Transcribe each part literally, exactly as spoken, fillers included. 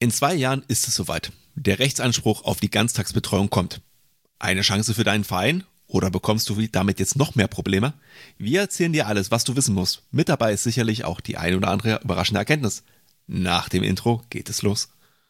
In zwei Jahren ist es soweit. Der Rechtsanspruch auf die Ganztagsbetreuung kommt. Eine Chance für deinen Verein? Oder bekommst du damit jetzt noch mehr Probleme? Wir erzählen dir alles, was du wissen musst. Mit dabei ist sicherlich auch die ein oder andere überraschende Erkenntnis. Nach dem Intro geht es los.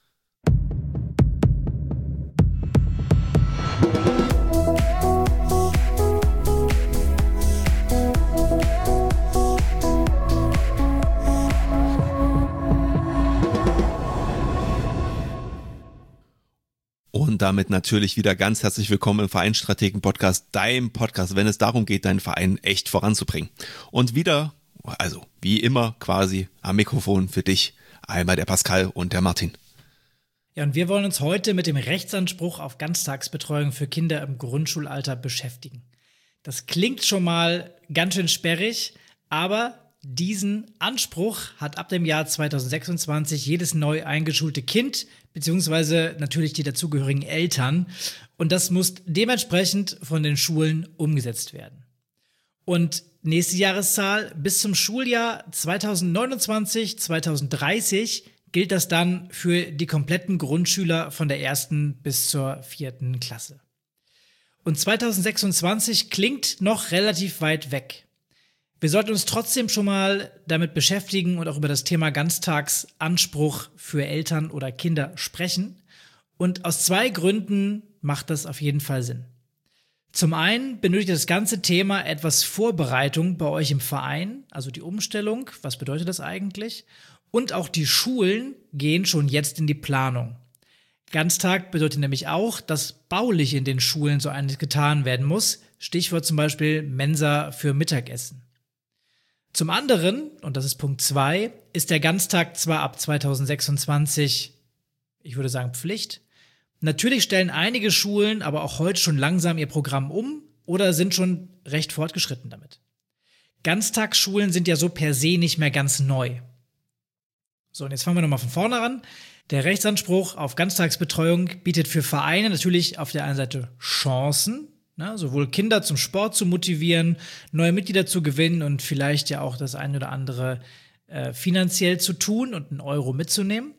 Und damit natürlich wieder ganz herzlich willkommen im Vereinsstrategen-Podcast, deinem Podcast, wenn es darum geht, deinen Verein echt voranzubringen. Und wieder, also wie immer quasi am Mikrofon für dich, einmal der Pascal und der Martin. Ja, und wir wollen uns heute mit dem Rechtsanspruch auf Ganztagsbetreuung für Kinder im Grundschulalter beschäftigen. Das klingt schon mal ganz schön sperrig, aber diesen Anspruch hat ab dem Jahr zweitausendsechsundzwanzig jedes neu eingeschulte Kind, beziehungsweise natürlich die dazugehörigen Eltern. Und das muss dementsprechend von den Schulen umgesetzt werden. Und nächste Jahreszahl, bis zum Schuljahr zweitausendneunundzwanzig zweitausenddreißig gilt das dann für die kompletten Grundschüler von der ersten bis zur vierten Klasse. Und zweitausendsechsundzwanzig klingt noch relativ weit weg. Wir sollten uns trotzdem schon mal damit beschäftigen und auch über das Thema Ganztagsanspruch für Eltern oder Kinder sprechen. Und aus zwei Gründen macht das auf jeden Fall Sinn. Zum einen benötigt das ganze Thema etwas Vorbereitung bei euch im Verein, also die Umstellung, was bedeutet das eigentlich? Und auch die Schulen gehen schon jetzt in die Planung. Ganztag bedeutet nämlich auch, dass baulich in den Schulen so einiges getan werden muss. Stichwort zum Beispiel Mensa für Mittagessen. Zum anderen, und das ist Punkt zwei, ist der Ganztag zwar ab zweitausendsechsundzwanzig, ich würde sagen Pflicht. Natürlich stellen einige Schulen aber auch heute schon langsam ihr Programm um oder sind schon recht fortgeschritten damit. Ganztagsschulen sind ja so per se nicht mehr ganz neu. So, und jetzt fangen wir nochmal von vorne an. Der Rechtsanspruch auf Ganztagsbetreuung bietet für Vereine natürlich auf der einen Seite Chancen, ne, sowohl Kinder zum Sport zu motivieren, neue Mitglieder zu gewinnen und vielleicht ja auch das eine oder andere äh, finanziell zu tun und einen Euro mitzunehmen.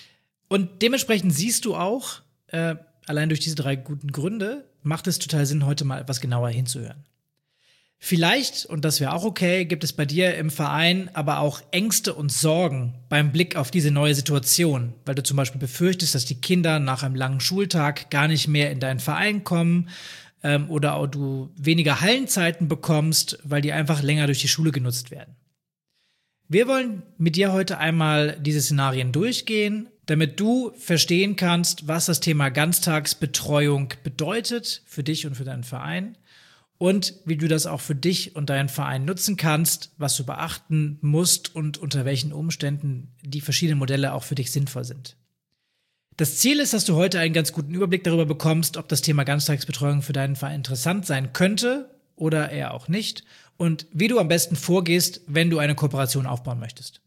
Und dementsprechend siehst du auch, äh, allein durch diese drei guten Gründe, macht es total Sinn, heute mal etwas genauer hinzuhören. Vielleicht, und das wäre auch okay, gibt es bei dir im Verein aber auch Ängste und Sorgen beim Blick auf diese neue Situation, weil du zum Beispiel befürchtest, dass die Kinder nach einem langen Schultag gar nicht mehr in deinen Verein kommen ähm, oder auch du weniger Hallenzeiten bekommst, weil die einfach länger durch die Schule genutzt werden. Wir wollen mit dir heute einmal diese Szenarien durchgehen, damit du verstehen kannst, was das Thema Ganztagsbetreuung bedeutet für dich und für deinen Verein. Und wie du das auch für dich und deinen Verein nutzen kannst, was du beachten musst und unter welchen Umständen die verschiedenen Modelle auch für dich sinnvoll sind. Das Ziel ist, dass du heute einen ganz guten Überblick darüber bekommst, ob das Thema Ganztagsbetreuung für deinen Verein interessant sein könnte oder eher auch nicht und wie du am besten vorgehst, wenn du eine Kooperation aufbauen möchtest.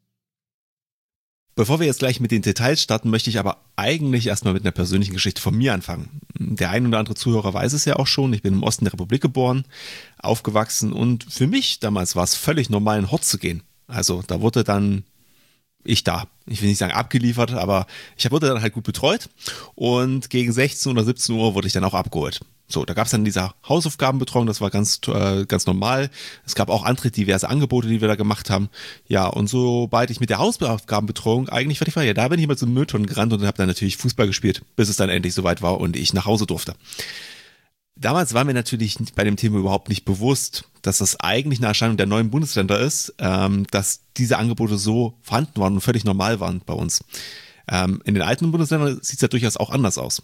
Bevor wir jetzt gleich mit den Details starten, möchte ich aber eigentlich erstmal mit einer persönlichen Geschichte von mir anfangen. Der ein oder andere Zuhörer weiß es ja auch schon, ich bin im Osten der Republik geboren, aufgewachsen und für mich damals war es völlig normal, in Hort zu gehen. Also da wurde dann ich da, ich will nicht sagen abgeliefert, aber ich wurde dann halt gut betreut und gegen sechzehn oder siebzehn Uhr wurde ich dann auch abgeholt. So, da gab es dann diese Hausaufgabenbetreuung, das war ganz äh, ganz normal. Es gab auch andere diverse Angebote, die wir da gemacht haben. Ja, und sobald ich mit der Hausaufgabenbetreuung eigentlich fertig war, ja, da bin ich mal zum Mülltonnen gerannt und habe dann natürlich Fußball gespielt, bis es dann endlich soweit war und ich nach Hause durfte. Damals war mir natürlich bei dem Thema überhaupt nicht bewusst, dass das eigentlich eine Erscheinung der neuen Bundesländer ist, ähm, dass diese Angebote so vorhanden waren und völlig normal waren bei uns. Ähm, in den alten Bundesländern sieht es ja durchaus auch anders aus.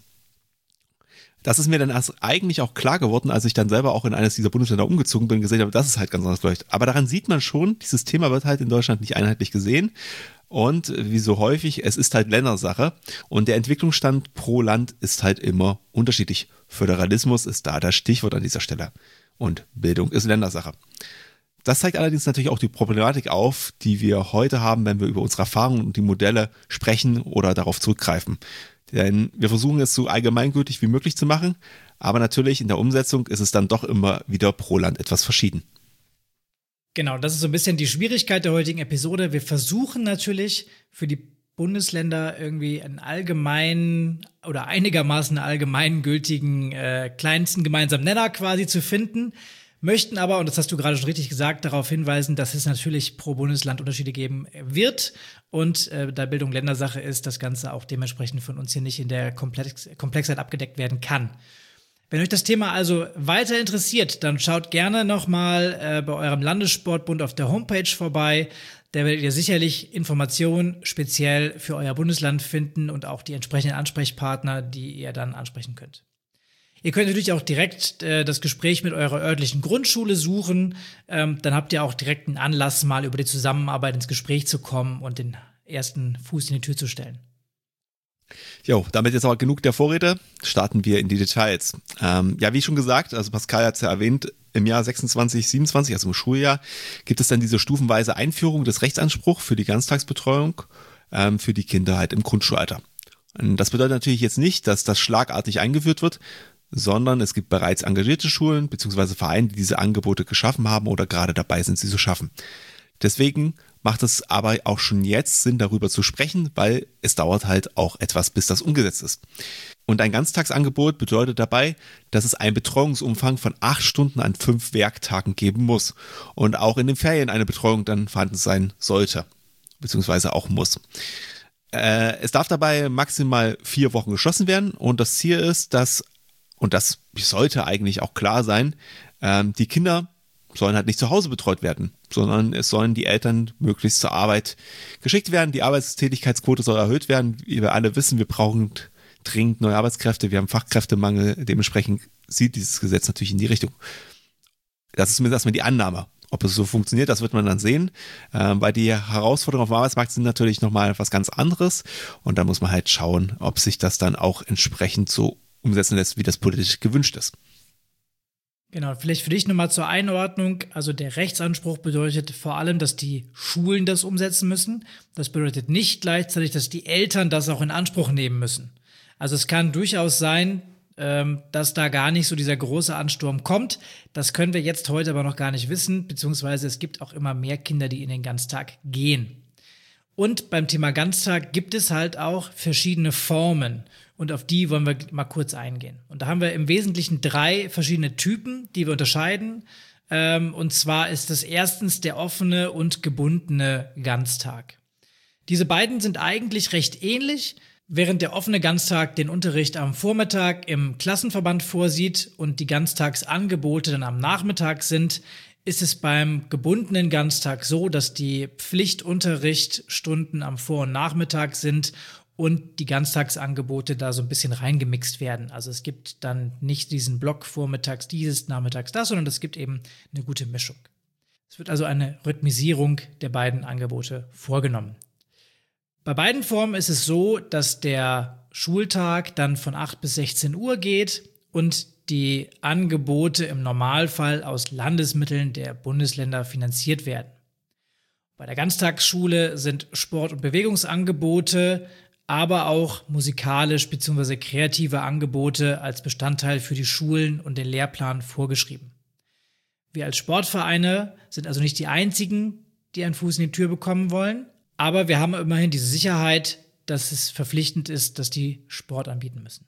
Das ist mir dann erst eigentlich auch klar geworden, als ich dann selber auch in eines dieser Bundesländer umgezogen bin und gesehen habe, dass es halt ganz anders läuft. Aber daran sieht man schon, dieses Thema wird halt in Deutschland nicht einheitlich gesehen. Und wie so häufig, es ist halt Ländersache. Und der Entwicklungsstand pro Land ist halt immer unterschiedlich. Föderalismus ist da das Stichwort an dieser Stelle. Und Bildung ist Ländersache. Das zeigt allerdings natürlich auch die Problematik auf, die wir heute haben, wenn wir über unsere Erfahrungen und die Modelle sprechen oder darauf zurückgreifen. Denn wir versuchen es so allgemeingültig wie möglich zu machen, aber natürlich in der Umsetzung ist es dann doch immer wieder pro Land etwas verschieden. Genau, das ist so ein bisschen die Schwierigkeit der heutigen Episode. Wir versuchen natürlich für die Bundesländer irgendwie einen allgemeinen oder einigermaßen allgemeingültigen äh, kleinsten gemeinsamen Nenner quasi zu finden, möchten aber, und das hast du gerade schon richtig gesagt, darauf hinweisen, dass es natürlich pro Bundesland Unterschiede geben wird und äh, da Bildung Ländersache ist, das Ganze auch dementsprechend von uns hier nicht in der Komplex- Komplexheit abgedeckt werden kann. Wenn euch das Thema also weiter interessiert, dann schaut gerne nochmal äh, bei eurem Landessportbund auf der Homepage vorbei. Da werdet ihr sicherlich Informationen speziell für euer Bundesland finden und auch die entsprechenden Ansprechpartner, die ihr dann ansprechen könnt. Ihr könnt natürlich auch direkt äh, das Gespräch mit eurer örtlichen Grundschule suchen. Ähm, dann habt ihr auch direkt einen Anlass, mal über die Zusammenarbeit ins Gespräch zu kommen und den ersten Fuß in die Tür zu stellen. Jo, damit jetzt aber genug der Vorrede, starten wir in die Details. Ähm, ja, wie schon gesagt, also Pascal hat es ja erwähnt, im Jahr sechsundzwanzig siebenundzwanzig, also im Schuljahr, gibt es dann diese stufenweise Einführung des Rechtsanspruchs für die Ganztagsbetreuung ähm, für die Kinder halt im Grundschulalter. Und das bedeutet natürlich jetzt nicht, dass das schlagartig eingeführt wird, sondern es gibt bereits engagierte Schulen bzw. Vereine, die diese Angebote geschaffen haben oder gerade dabei sind, sie zu schaffen. Deswegen macht es aber auch schon jetzt Sinn, darüber zu sprechen, weil es dauert halt auch etwas, bis das umgesetzt ist. Und ein Ganztagsangebot bedeutet dabei, dass es einen Betreuungsumfang von acht Stunden an fünf Werktagen geben muss und auch in den Ferien eine Betreuung dann vorhanden sein sollte, beziehungsweise auch muss. Äh, es darf dabei maximal vier Wochen geschlossen werden und das Ziel ist, dass, und das sollte eigentlich auch klar sein, ähm, die Kinder sollen halt nicht zu Hause betreut werden, sondern es sollen die Eltern möglichst zur Arbeit geschickt werden. Die Arbeitstätigkeitsquote soll erhöht werden. Wie wir alle wissen, wir brauchen dringend neue Arbeitskräfte. Wir haben Fachkräftemangel. Dementsprechend sieht dieses Gesetz natürlich in die Richtung. Das ist zumindest erstmal die Annahme. Ob es so funktioniert, das wird man dann sehen, äh, weil die Herausforderungen auf dem Arbeitsmarkt sind natürlich nochmal was ganz anderes und da muss man halt schauen, ob sich das dann auch entsprechend so umsetzen lässt, wie das politisch gewünscht ist. Genau, vielleicht für dich nochmal zur Einordnung. Also der Rechtsanspruch bedeutet vor allem, dass die Schulen das umsetzen müssen. Das bedeutet nicht gleichzeitig, dass die Eltern das auch in Anspruch nehmen müssen. Also es kann durchaus sein, ähm, dass da gar nicht so dieser große Ansturm kommt. Das können wir jetzt heute aber noch gar nicht wissen, beziehungsweise es gibt auch immer mehr Kinder, die in den Ganztag gehen. Und beim Thema Ganztag gibt es halt auch verschiedene Formen. Und auf die wollen wir mal kurz eingehen. Und da haben wir im Wesentlichen drei verschiedene Typen, die wir unterscheiden. Ähm, und zwar ist das erstens der offene und gebundene Ganztag. Diese beiden sind eigentlich recht ähnlich, während der offene Ganztag den Unterricht am Vormittag im Klassenverband vorsieht und die Ganztagsangebote dann am Nachmittag sind, ist es beim gebundenen Ganztag so, dass die Pflichtunterrichtsstunden am Vor- und Nachmittag sind und die Ganztagsangebote da so ein bisschen reingemixt werden. Also es gibt dann nicht diesen Block vormittags dieses, nachmittags das, sondern es gibt eben eine gute Mischung. Es wird also eine Rhythmisierung der beiden Angebote vorgenommen. Bei beiden Formen ist es so, dass der Schultag dann von acht bis sechzehn Uhr geht und die Angebote im Normalfall aus Landesmitteln der Bundesländer finanziert werden. Bei der Ganztagsschule sind Sport- und Bewegungsangebote, aber auch musikalisch bzw. kreative Angebote als Bestandteil für die Schulen und den Lehrplan vorgeschrieben. Wir als Sportvereine sind also nicht die einzigen, die einen Fuß in die Tür bekommen wollen, aber wir haben immerhin diese Sicherheit, dass es verpflichtend ist, dass die Sport anbieten müssen.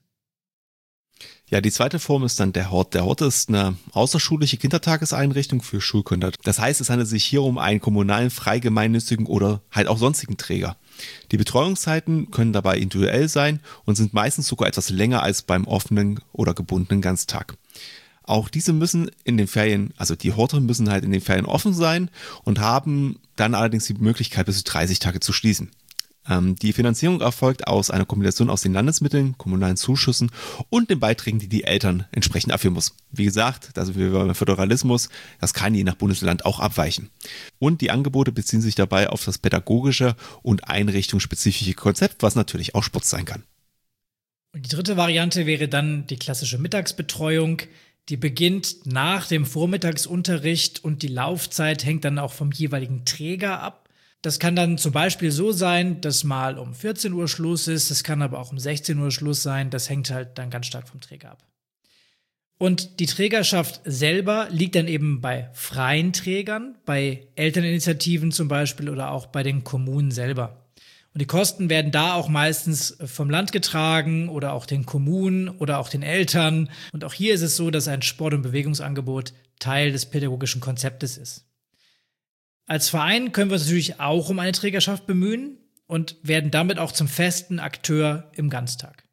Ja, die zweite Form ist dann der Hort. Der Hort ist eine außerschulische Kindertageseinrichtung für Schulkinder. Das heißt, es handelt sich hier um einen kommunalen, freigemeinnützigen oder halt auch sonstigen Träger. Die Betreuungszeiten können dabei individuell sein und sind meistens sogar etwas länger als beim offenen oder gebundenen Ganztag. Auch diese müssen in den Ferien, also die Horte müssen halt in den Ferien offen sein und haben dann allerdings die Möglichkeit, bis zu dreißig Tage zu schließen. Ähm, die Finanzierung erfolgt aus einer Kombination aus den Landesmitteln, kommunalen Zuschüssen und den Beiträgen, die die Eltern entsprechend abführen muss. Wie gesagt, das ist wie beim Föderalismus, das kann je nach Bundesland auch abweichen. Und die Angebote beziehen sich dabei auf das pädagogische und einrichtungsspezifische Konzept, was natürlich auch Sport sein kann. Und die dritte Variante wäre dann die klassische Mittagsbetreuung. Die beginnt nach dem Vormittagsunterricht und die Laufzeit hängt dann auch vom jeweiligen Träger ab. Das kann dann zum Beispiel so sein, dass mal um vierzehn Uhr Schluss ist, das kann aber auch um sechzehn Uhr Schluss sein, das hängt halt dann ganz stark vom Träger ab. Und die Trägerschaft selber liegt dann eben bei freien Trägern, bei Elterninitiativen zum Beispiel oder auch bei den Kommunen selber. Und die Kosten werden da auch meistens vom Land getragen oder auch den Kommunen oder auch den Eltern. Und auch hier ist es so, dass ein Sport- und Bewegungsangebot Teil des pädagogischen Konzeptes ist. Als Verein können wir uns natürlich auch um eine Trägerschaft bemühen und werden damit auch zum festen Akteur im Ganztag.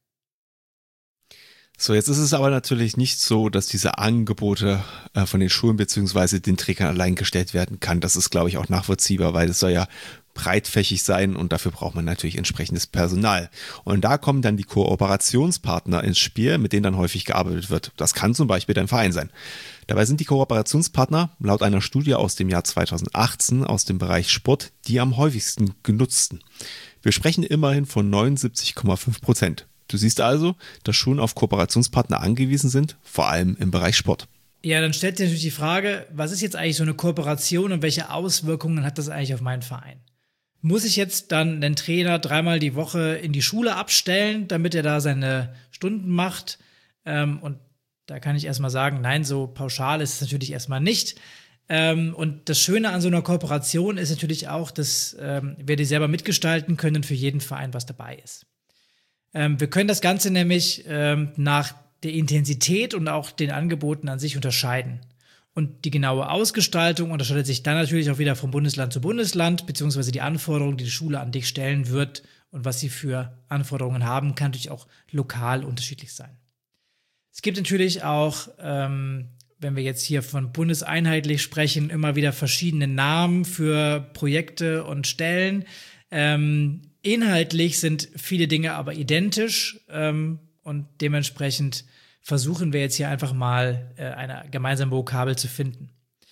So, jetzt ist es aber natürlich nicht so, dass diese Angebote äh, von den Schulen bzw. den Trägern allein gestellt werden kann. Das ist, glaube ich, auch nachvollziehbar, weil es soll ja breitfächig sein und dafür braucht man natürlich entsprechendes Personal. Und da kommen dann die Kooperationspartner ins Spiel, mit denen dann häufig gearbeitet wird. Das kann zum Beispiel dein Verein sein. Dabei sind die Kooperationspartner laut einer Studie aus dem Jahr zweitausendachtzehn aus dem Bereich Sport die am häufigsten genutzten. Wir sprechen immerhin von neunundsiebzig Komma fünf Prozent. Du siehst also, dass Schulen auf Kooperationspartner angewiesen sind, vor allem im Bereich Sport. Ja, dann stellt sich natürlich die Frage, was ist jetzt eigentlich so eine Kooperation und welche Auswirkungen hat das eigentlich auf meinen Verein? Muss ich jetzt dann den Trainer dreimal die Woche in die Schule abstellen, damit er da seine Stunden macht? Ähm, und da kann ich erstmal sagen, nein, so pauschal ist es natürlich erstmal nicht. Ähm, und das Schöne an so einer Kooperation ist natürlich auch, dass ähm, wir die selber mitgestalten können und für jeden Verein was dabei ist. Ähm, wir können das Ganze nämlich ähm, nach der Intensität und auch den Angeboten an sich unterscheiden. Und die genaue Ausgestaltung unterscheidet sich dann natürlich auch wieder von Bundesland zu Bundesland, beziehungsweise die Anforderungen, die die Schule an dich stellen wird und was sie für Anforderungen haben, kann natürlich auch lokal unterschiedlich sein. Es gibt natürlich auch, ähm, wenn wir jetzt hier von bundeseinheitlich sprechen, immer wieder verschiedene Namen für Projekte und Stellen. Ähm, inhaltlich sind viele Dinge aber identisch ähm, und dementsprechend versuchen wir jetzt hier einfach mal äh, eine gemeinsame Vokabel zu finden.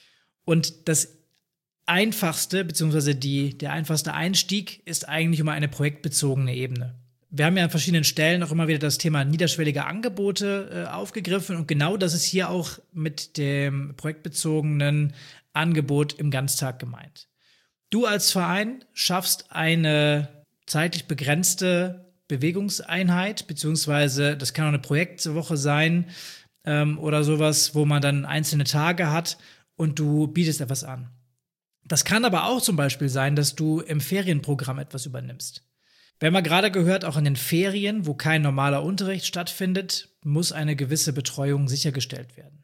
Und das einfachste, beziehungsweise die, der einfachste Einstieg ist eigentlich immer eine projektbezogene Ebene. Wir haben ja an verschiedenen Stellen auch immer wieder das Thema niederschwellige Angebote äh, aufgegriffen und genau das ist hier auch mit dem projektbezogenen Angebot im Ganztag gemeint. Du als Verein schaffst eine zeitlich begrenzte Bewegungseinheit, beziehungsweise das kann auch eine Projektwoche sein ähm, oder sowas, wo man dann einzelne Tage hat und du bietest etwas an. Das kann aber auch zum Beispiel sein, dass du im Ferienprogramm etwas übernimmst. Wir haben ja gerade gehört, auch in den Ferien, wo kein normaler Unterricht stattfindet, muss eine gewisse Betreuung sichergestellt werden.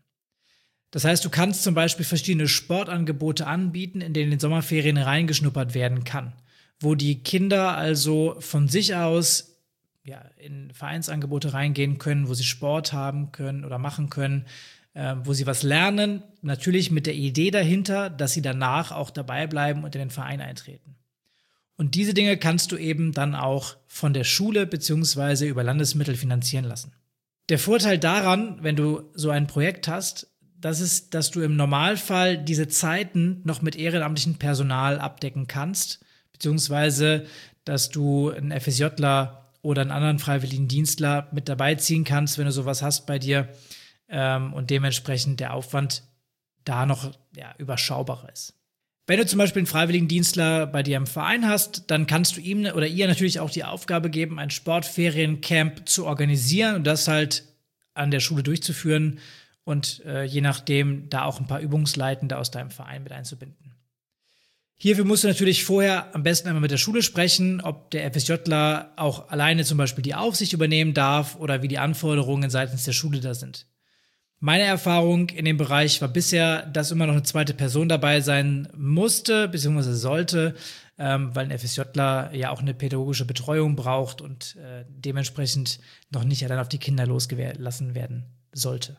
Das heißt, du kannst zum Beispiel verschiedene Sportangebote anbieten, in denen in den Sommerferien reingeschnuppert werden kann, wo die Kinder also von sich aus ja, in Vereinsangebote reingehen können, wo sie Sport haben können oder machen können, äh, wo sie was lernen, natürlich mit der Idee dahinter, dass sie danach auch dabei bleiben und in den Verein eintreten. Und diese Dinge kannst du eben dann auch von der Schule beziehungsweise über Landesmittel finanzieren lassen. Der Vorteil daran, wenn du so ein Projekt hast, das ist, dass du im Normalfall diese Zeiten noch mit ehrenamtlichem Personal abdecken kannst, beziehungsweise dass du einen FSJler oder einen anderen freiwilligen Dienstler mit dabei ziehen kannst, wenn du sowas hast bei dir ähm, und dementsprechend der Aufwand da noch ja, überschaubarer ist. Wenn du zum Beispiel einen freiwilligen Dienstler bei dir im Verein hast, dann kannst du ihm oder ihr natürlich auch die Aufgabe geben, ein Sportferiencamp zu organisieren und das halt an der Schule durchzuführen und äh, je nachdem da auch ein paar Übungsleitende aus deinem Verein mit einzubinden. Hierfür musst du natürlich vorher am besten einmal mit der Schule sprechen, ob der FSJler auch alleine zum Beispiel die Aufsicht übernehmen darf oder wie die Anforderungen seitens der Schule da sind. Meine Erfahrung in dem Bereich war bisher, dass immer noch eine zweite Person dabei sein musste bzw. sollte, ähm, weil ein FSJler ja auch eine pädagogische Betreuung braucht und äh, dementsprechend noch nicht allein auf die Kinder losgelassen werden sollte.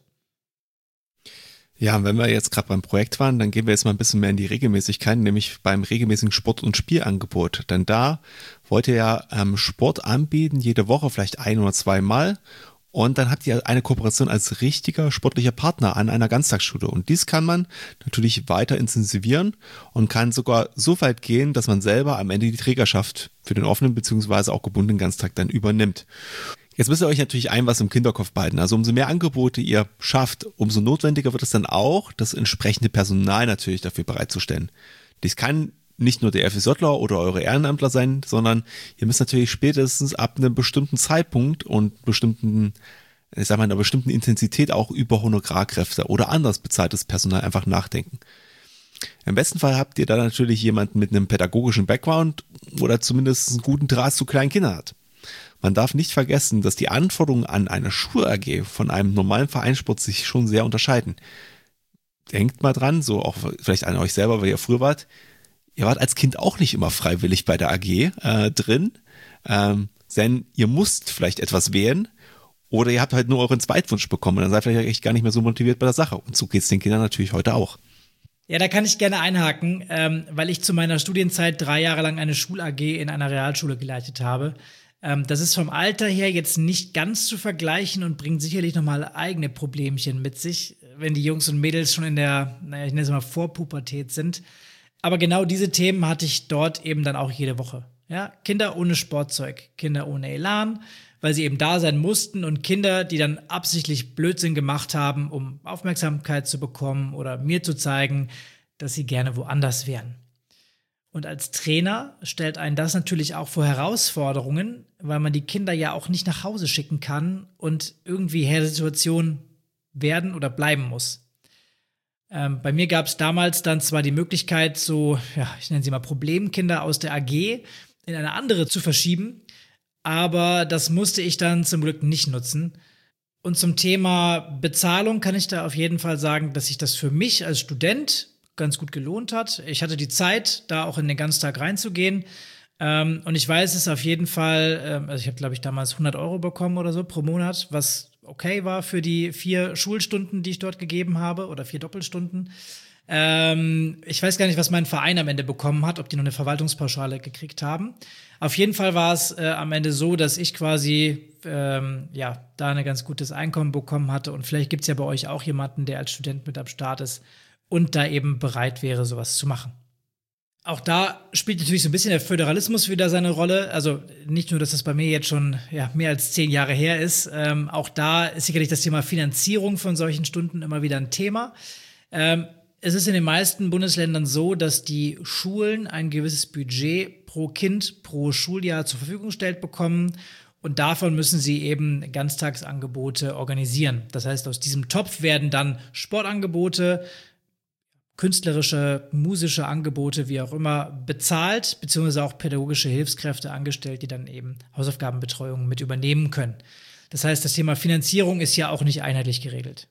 Ja, wenn wir jetzt gerade beim Projekt waren, dann gehen wir jetzt mal ein bisschen mehr in die Regelmäßigkeit, nämlich beim regelmäßigen Sport- und Spielangebot. Denn da wollt ihr ja ähm, Sport anbieten, jede Woche vielleicht ein oder zweimal. Und dann habt ihr eine Kooperation als richtiger sportlicher Partner an einer Ganztagsschule. Und dies kann man natürlich weiter intensivieren und kann sogar so weit gehen, dass man selber am Ende die Trägerschaft für den offenen bzw. auch gebundenen Ganztag dann übernimmt. Jetzt müsst ihr euch natürlich ein was im Kinderkopf behalten. Also umso mehr Angebote ihr schafft, umso notwendiger wird es dann auch, das entsprechende Personal natürlich dafür bereitzustellen. Dies kann nicht nur der FSJler oder eure Ehrenamtler sein, sondern ihr müsst natürlich spätestens ab einem bestimmten Zeitpunkt und bestimmten, ich sag mal, einer bestimmten Intensität auch über Honorarkräfte oder anders bezahltes Personal einfach nachdenken. Im besten Fall habt ihr da natürlich jemanden mit einem pädagogischen Background oder zumindest einen guten Draht zu kleinen Kindern hat. Man darf nicht vergessen, dass die Anforderungen an eine Schul-A G von einem normalen Vereinssport sich schon sehr unterscheiden. Denkt mal dran, so auch vielleicht an euch selber, weil ihr früher wart. Ihr wart als Kind auch nicht immer freiwillig bei der A G äh, drin, ähm, denn ihr musst vielleicht etwas wählen oder ihr habt halt nur euren Zweitwunsch bekommen und dann seid ihr vielleicht echt gar nicht mehr so motiviert bei der Sache. Und so geht es den Kindern natürlich heute auch. Ja, da kann ich gerne einhaken, ähm, weil ich zu meiner Studienzeit drei Jahre lang eine Schul-A G in einer Realschule geleitet habe. Ähm, das ist vom Alter her jetzt nicht ganz zu vergleichen und bringt sicherlich nochmal eigene Problemchen mit sich, wenn die Jungs und Mädels schon in der, naja, ich nenne es mal Vorpubertät sind. Aber genau diese Themen hatte ich dort eben dann auch jede Woche. Ja, Kinder ohne Sportzeug, Kinder ohne Elan, weil sie eben da sein mussten und Kinder, die dann absichtlich Blödsinn gemacht haben, um Aufmerksamkeit zu bekommen oder mir zu zeigen, dass sie gerne woanders wären. Und als Trainer stellt einen das natürlich auch vor Herausforderungen, weil man die Kinder ja auch nicht nach Hause schicken kann und irgendwie Herr der Situation werden oder bleiben muss. Ähm, bei mir gab es damals dann zwar die Möglichkeit, so, ja, ich nenne sie mal Problemkinder aus der A G in eine andere zu verschieben, aber das musste ich dann zum Glück nicht nutzen. Und zum Thema Bezahlung kann ich da auf jeden Fall sagen, dass sich das für mich als Student ganz gut gelohnt hat. Ich hatte die Zeit, da auch in den Ganztag reinzugehen. Ähm, und ich weiß es auf jeden Fall, ähm, also ich habe, glaube ich, damals hundert Euro bekommen oder so pro Monat, was okay war für die vier Schulstunden, die ich dort gegeben habe, oder vier Doppelstunden. Ähm, ich weiß gar nicht, was mein Verein am Ende bekommen hat, ob die noch eine Verwaltungspauschale gekriegt haben. Auf jeden Fall war es äh, am Ende so, dass ich quasi ähm, ja da ein ganz gutes Einkommen bekommen hatte. Und vielleicht gibt es ja bei euch auch jemanden, der als Student mit am Start ist und da eben bereit wäre, sowas zu machen. Auch da spielt natürlich so ein bisschen der Föderalismus wieder seine Rolle. Also nicht nur, dass das bei mir jetzt schon ja, mehr als zehn Jahre her ist. Ähm, auch da ist sicherlich das Thema Finanzierung von solchen Stunden immer wieder ein Thema. Ähm, Es ist in den meisten Bundesländern so, dass die Schulen ein gewisses Budget pro Kind, pro Schuljahr zur Verfügung gestellt bekommen und davon müssen sie eben Ganztagsangebote organisieren. Das heißt, aus diesem Topf werden dann Sportangebote, künstlerische, musische Angebote, wie auch immer, bezahlt, beziehungsweise auch pädagogische Hilfskräfte angestellt, die dann eben Hausaufgabenbetreuung mit übernehmen können. Das heißt, das Thema Finanzierung ist ja auch nicht einheitlich geregelt.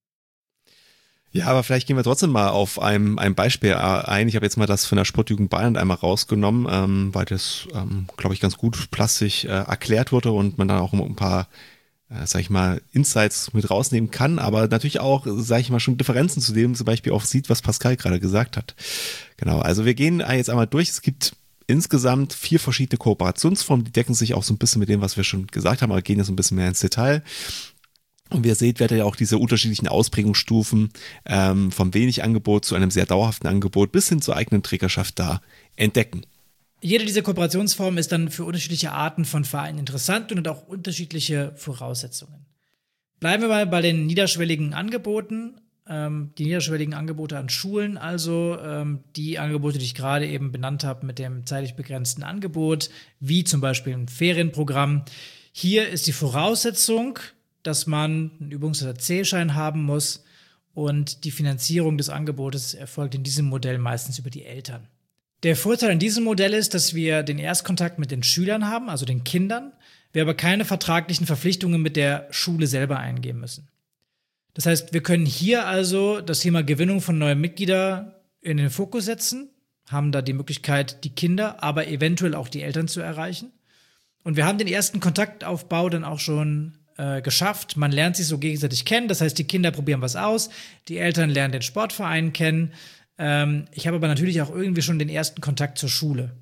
Ja, aber vielleicht gehen wir trotzdem mal auf ein, ein Beispiel ein. Ich habe jetzt mal das von der Sportjugend Bayern einmal rausgenommen, ähm, weil das, ähm, glaube ich, ganz gut plastisch äh, erklärt wurde und man dann auch ein paar, äh, sag ich mal, Insights mit rausnehmen kann, aber natürlich auch, sag ich mal, schon Differenzen zu dem zum Beispiel auch sieht, was Pascal gerade gesagt hat. Genau, also wir gehen jetzt einmal durch. Es gibt insgesamt vier verschiedene Kooperationsformen, die decken sich auch so ein bisschen mit dem, was wir schon gesagt haben, aber gehen jetzt ein bisschen mehr ins Detail. Und wie ihr seht, werdet ihr auch diese unterschiedlichen Ausprägungsstufen ähm, vom wenig Angebot zu einem sehr dauerhaften Angebot bis hin zur eigenen Trägerschaft da entdecken. Jede dieser Kooperationsformen ist dann für unterschiedliche Arten von Vereinen interessant und hat auch unterschiedliche Voraussetzungen. Bleiben wir mal bei den niederschwelligen Angeboten. Ähm, die niederschwelligen Angebote an Schulen, also ähm, die Angebote, die ich gerade eben benannt habe mit dem zeitlich begrenzten Angebot, wie zum Beispiel ein Ferienprogramm. Hier ist die Voraussetzung, dass man einen Übungs- oder C-Schein haben muss und die Finanzierung des Angebotes erfolgt in diesem Modell meistens über die Eltern. Der Vorteil an diesem Modell ist, dass wir den Erstkontakt mit den Schülern haben, also den Kindern, wir aber keine vertraglichen Verpflichtungen mit der Schule selber eingehen müssen. Das heißt, wir können hier also das Thema Gewinnung von neuen Mitgliedern in den Fokus setzen, haben da die Möglichkeit, die Kinder, aber eventuell auch die Eltern zu erreichen. Und wir haben den ersten Kontaktaufbau dann auch schon äh, geschafft. Man lernt sich so gegenseitig kennen. Das heißt, die Kinder probieren was aus, die Eltern lernen den Sportverein kennen. Ähm, ich habe aber natürlich auch irgendwie schon den ersten Kontakt zur Schule.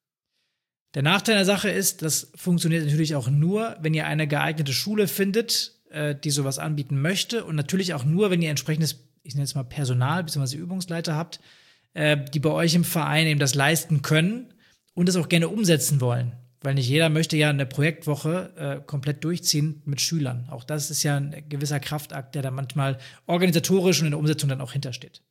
Der Nachteil der Sache ist, das funktioniert natürlich auch nur, wenn ihr eine geeignete Schule findet, äh, die sowas anbieten möchte. Und natürlich auch nur, wenn ihr entsprechendes, ich nenne es mal Personal bzw. Übungsleiter habt, äh, die bei euch im Verein eben das leisten können und es auch gerne umsetzen wollen. Weil nicht jeder möchte ja eine Projektwoche äh, komplett durchziehen mit Schülern. Auch das ist ja ein gewisser Kraftakt, der da manchmal organisatorisch und in der Umsetzung dann auch hintersteht.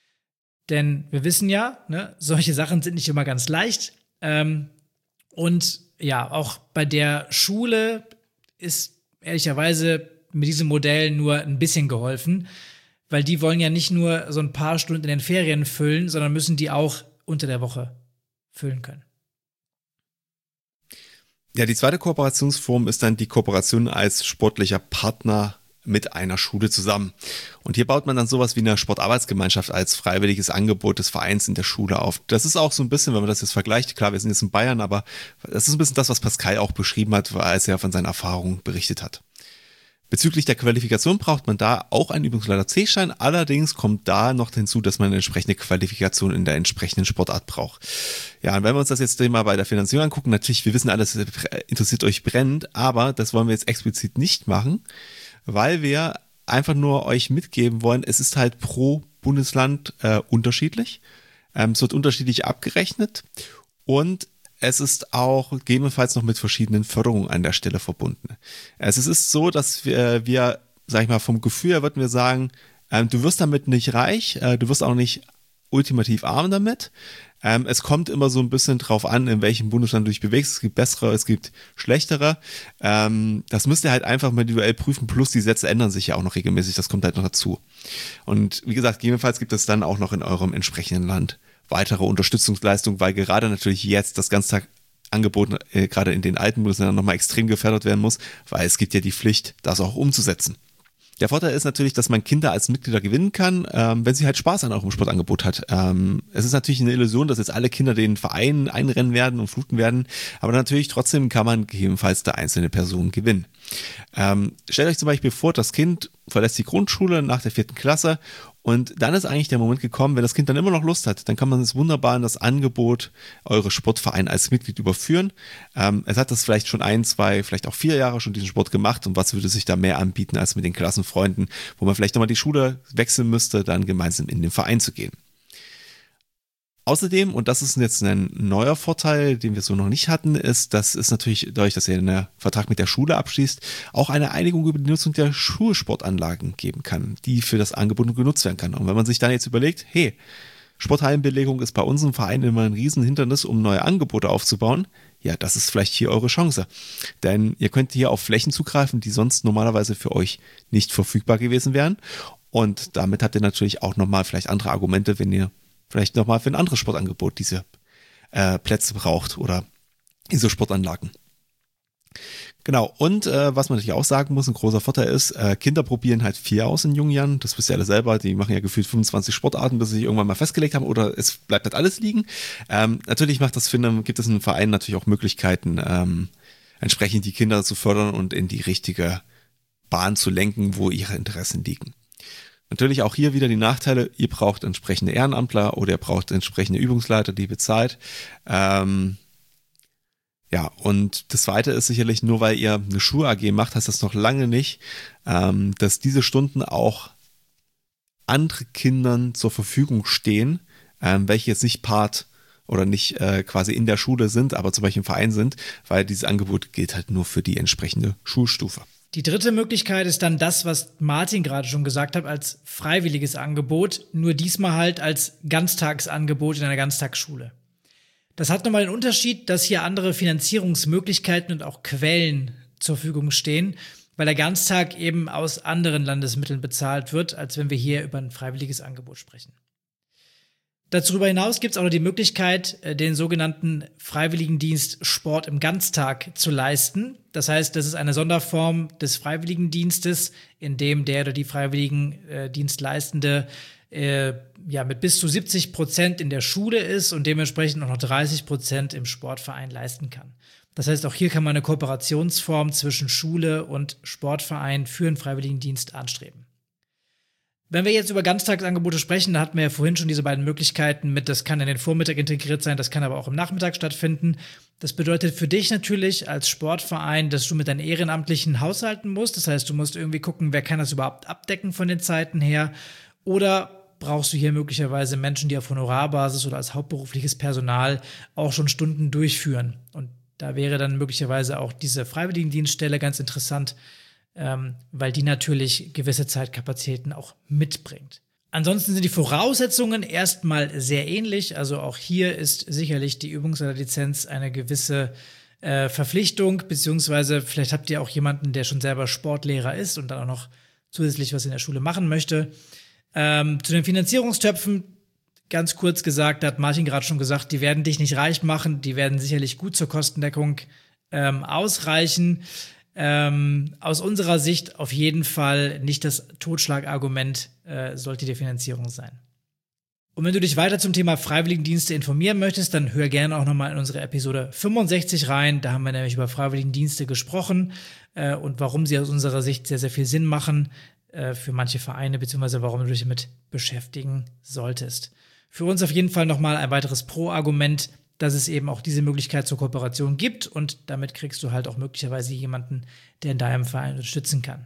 Denn wir wissen ja, ne, solche Sachen sind nicht immer ganz leicht. Ähm, und ja, auch bei der Schule ist ehrlicherweise mit diesem Modell nur ein bisschen geholfen. Weil die wollen ja nicht nur so ein paar Stunden in den Ferien füllen, sondern müssen die auch unter der Woche füllen können. Ja, die zweite Kooperationsform ist dann die Kooperation als sportlicher Partner mit einer Schule zusammen. Und hier baut man dann sowas wie eine Sportarbeitsgemeinschaft als freiwilliges Angebot des Vereins in der Schule auf. Das ist auch so ein bisschen, wenn man das jetzt vergleicht, klar, wir sind jetzt in Bayern, aber das ist ein bisschen das, was Pascal auch beschrieben hat, als er von seinen Erfahrungen berichtet hat. Bezüglich der Qualifikation braucht man da auch einen Übungsleiter C-Schein. Allerdings kommt da noch hinzu, dass man eine entsprechende Qualifikation in der entsprechenden Sportart braucht. Ja, und wenn wir uns das jetzt mal bei der Finanzierung angucken, natürlich, wir wissen alles, interessiert euch brennend, aber das wollen wir jetzt explizit nicht machen, weil wir einfach nur euch mitgeben wollen, es ist halt pro Bundesland äh, unterschiedlich. Ähm, es wird unterschiedlich abgerechnet und es ist auch gegebenenfalls noch mit verschiedenen Förderungen an der Stelle verbunden. Es ist so, dass wir, wir sag ich mal, vom Gefühl her würden wir sagen, ähm, du wirst damit nicht reich, äh, du wirst auch nicht ultimativ arm damit. Ähm, es kommt immer so ein bisschen drauf an, in welchem Bundesland du dich bewegst. Es gibt bessere, es gibt schlechtere. Ähm, das müsst ihr halt einfach individuell prüfen. Plus die Sätze ändern sich ja auch noch regelmäßig. Das kommt halt noch dazu. Und wie gesagt, gegebenenfalls gibt es dann auch noch in eurem entsprechenden Land weitere Unterstützungsleistung, weil gerade natürlich jetzt das Ganztagangebot äh, gerade in den alten Bundesländern nochmal extrem gefördert werden muss, weil es gibt ja die Pflicht, das auch umzusetzen. Der Vorteil ist natürlich, dass man Kinder als Mitglieder gewinnen kann, ähm, wenn sie halt Spaß an eurem Sportangebot hat. Ähm, es ist natürlich eine Illusion, dass jetzt alle Kinder den Verein einrennen werden und fluten werden, aber natürlich trotzdem kann man gegebenenfalls der einzelne Person gewinnen. Ähm, stellt euch zum Beispiel vor, das Kind verlässt die Grundschule nach der vierten Klasse und dann ist eigentlich der Moment gekommen, wenn das Kind dann immer noch Lust hat, dann kann man es wunderbar in das Angebot eures Sportvereins als Mitglied überführen. Ähm, es hat das vielleicht schon ein, zwei, vielleicht auch vier Jahre schon diesen Sport gemacht und was würde sich da mehr anbieten, als mit den Klassenfreunden, wo man vielleicht nochmal die Schule wechseln müsste, dann gemeinsam in den Verein zu gehen. Außerdem, und das ist jetzt ein neuer Vorteil, den wir so noch nicht hatten, ist, dass es natürlich dadurch, dass ihr einen Vertrag mit der Schule abschließt, auch eine Einigung über die Nutzung der Schulsportanlagen geben kann, die für das Angebot genutzt werden kann. Und wenn man sich dann jetzt überlegt, hey, Sporthallenbelegung ist bei unserem Verein immer ein Riesenhindernis, um neue Angebote aufzubauen, ja, das ist vielleicht hier eure Chance. Denn ihr könnt hier auf Flächen zugreifen, die sonst normalerweise für euch nicht verfügbar gewesen wären. Und damit habt ihr natürlich auch nochmal vielleicht andere Argumente, wenn ihr vielleicht nochmal für ein anderes Sportangebot diese äh, Plätze braucht oder diese Sportanlagen. Genau, und äh, was man natürlich auch sagen muss, ein großer Vorteil ist, äh, Kinder probieren halt viel aus in jungen Jahren, das wisst ihr alle selber, die machen ja gefühlt fünfundzwanzig Sportarten, bis sie sich irgendwann mal festgelegt haben oder es bleibt halt alles liegen. Ähm, natürlich macht das, finde, gibt es in einem Verein natürlich auch Möglichkeiten, ähm, entsprechend die Kinder zu fördern und in die richtige Bahn zu lenken, wo ihre Interessen liegen. Natürlich auch hier wieder die Nachteile, ihr braucht entsprechende Ehrenamtler oder ihr braucht entsprechende Übungsleiter, die bezahlt. Ähm, ja, und das Zweite ist sicherlich, nur weil ihr eine Schul-A G macht, heißt das noch lange nicht, ähm, dass diese Stunden auch andere Kindern zur Verfügung stehen, ähm, welche jetzt nicht Part oder nicht äh, quasi in der Schule sind, aber zum Beispiel im Verein sind, weil dieses Angebot gilt halt nur für die entsprechende Schulstufe. Die dritte Möglichkeit ist dann das, was Martin gerade schon gesagt hat, als freiwilliges Angebot, nur diesmal halt als Ganztagsangebot in einer Ganztagsschule. Das hat nochmal den Unterschied, dass hier andere Finanzierungsmöglichkeiten und auch Quellen zur Verfügung stehen, weil der Ganztag eben aus anderen Landesmitteln bezahlt wird, als wenn wir hier über ein freiwilliges Angebot sprechen. Darüber hinaus gibt es auch noch die Möglichkeit, den sogenannten Freiwilligendienst Sport im Ganztag zu leisten. Das heißt, das ist eine Sonderform des Freiwilligendienstes, in dem der oder die Freiwilligendienstleistende äh, ja, mit bis zu siebzig Prozent in der Schule ist und dementsprechend auch noch dreißig Prozent im Sportverein leisten kann. Das heißt, auch hier kann man eine Kooperationsform zwischen Schule und Sportverein für einen Freiwilligendienst anstreben. Wenn wir jetzt über Ganztagsangebote sprechen, da hatten wir ja vorhin schon diese beiden Möglichkeiten mit, das kann in den Vormittag integriert sein, das kann aber auch im Nachmittag stattfinden. Das bedeutet für dich natürlich als Sportverein, dass du mit deinen Ehrenamtlichen haushalten musst. Das heißt, du musst irgendwie gucken, wer kann das überhaupt abdecken von den Zeiten her. Oder brauchst du hier möglicherweise Menschen, die auf Honorarbasis oder als hauptberufliches Personal auch schon Stunden durchführen. Und da wäre dann möglicherweise auch diese Freiwilligendienststelle ganz interessant, Ähm, weil die natürlich gewisse Zeitkapazitäten auch mitbringt. Ansonsten sind die Voraussetzungen erstmal sehr ähnlich. Also auch hier ist sicherlich die Übungsleiterlizenz eine gewisse äh, Verpflichtung, beziehungsweise vielleicht habt ihr auch jemanden, der schon selber Sportlehrer ist und dann auch noch zusätzlich was in der Schule machen möchte. Ähm, zu den Finanzierungstöpfen, ganz kurz gesagt, da hat Martin gerade schon gesagt, die werden dich nicht reich machen, die werden sicherlich gut zur Kostendeckung ähm, ausreichen. Ähm, aus unserer Sicht auf jeden Fall nicht das Totschlagargument äh, sollte die Finanzierung sein. Und wenn du dich weiter zum Thema Freiwilligendienste informieren möchtest, dann hör gerne auch nochmal in unsere Episode fünfundsechzig rein. Da haben wir nämlich über Freiwilligendienste gesprochen äh, und warum sie aus unserer Sicht sehr, sehr viel Sinn machen äh, für manche Vereine, beziehungsweise warum du dich damit beschäftigen solltest. Für uns auf jeden Fall nochmal ein weiteres Pro-Argument, dass es eben auch diese Möglichkeit zur Kooperation gibt und damit kriegst du halt auch möglicherweise jemanden, der in deinem Verein unterstützen kann.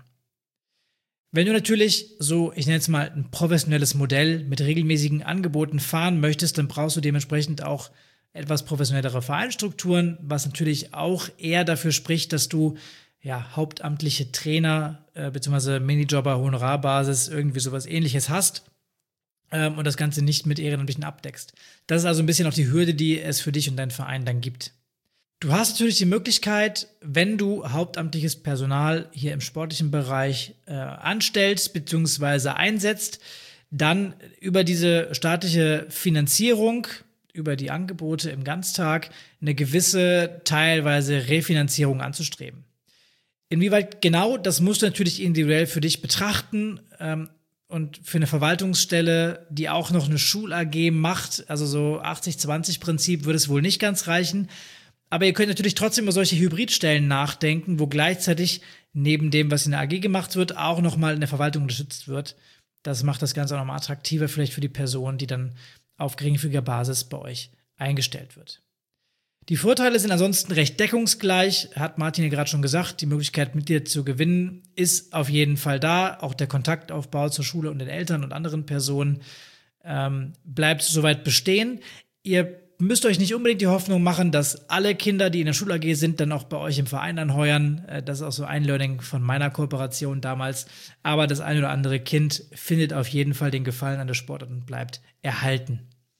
Wenn du natürlich so, ich nenne es mal, ein professionelles Modell mit regelmäßigen Angeboten fahren möchtest, dann brauchst du dementsprechend auch etwas professionellere Vereinsstrukturen, was natürlich auch eher dafür spricht, dass du ja hauptamtliche Trainer äh, bzw. Minijobber, Honorarbasis, irgendwie sowas Ähnliches hast. Und das Ganze nicht mit Ehrenamtlichen abdeckst. Das ist also ein bisschen auch die Hürde, die es für dich und deinen Verein dann gibt. Du hast natürlich die Möglichkeit, wenn du hauptamtliches Personal hier im sportlichen Bereich äh, anstellst bzw. einsetzt, dann über diese staatliche Finanzierung, über die Angebote im Ganztag, eine gewisse teilweise Refinanzierung anzustreben. Inwieweit genau, das musst du natürlich individuell für dich betrachten. Ähm, Und für eine Verwaltungsstelle, die auch noch eine Schul-A G macht, also so achtzig zwanzig Prinzip, würde es wohl nicht ganz reichen. Aber ihr könnt natürlich trotzdem über solche Hybridstellen nachdenken, wo gleichzeitig neben dem, was in der A G gemacht wird, auch nochmal in der Verwaltung unterstützt wird. Das macht das Ganze auch nochmal attraktiver vielleicht für die Person, die dann auf geringfügiger Basis bei euch eingestellt wird. Die Vorteile sind ansonsten recht deckungsgleich, hat Martin ja gerade schon gesagt. Die Möglichkeit, Mitglieder zu gewinnen, ist auf jeden Fall da. Auch der Kontaktaufbau zur Schule und den Eltern und anderen Personen ähm, bleibt soweit bestehen. Ihr müsst euch nicht unbedingt die Hoffnung machen, dass alle Kinder, die in der Schul-A G sind, dann auch bei euch im Verein anheuern. Äh, das ist auch so ein Learning von meiner Kooperation damals. Aber das ein oder andere Kind findet auf jeden Fall den Gefallen an der Sportart und bleibt erhalten.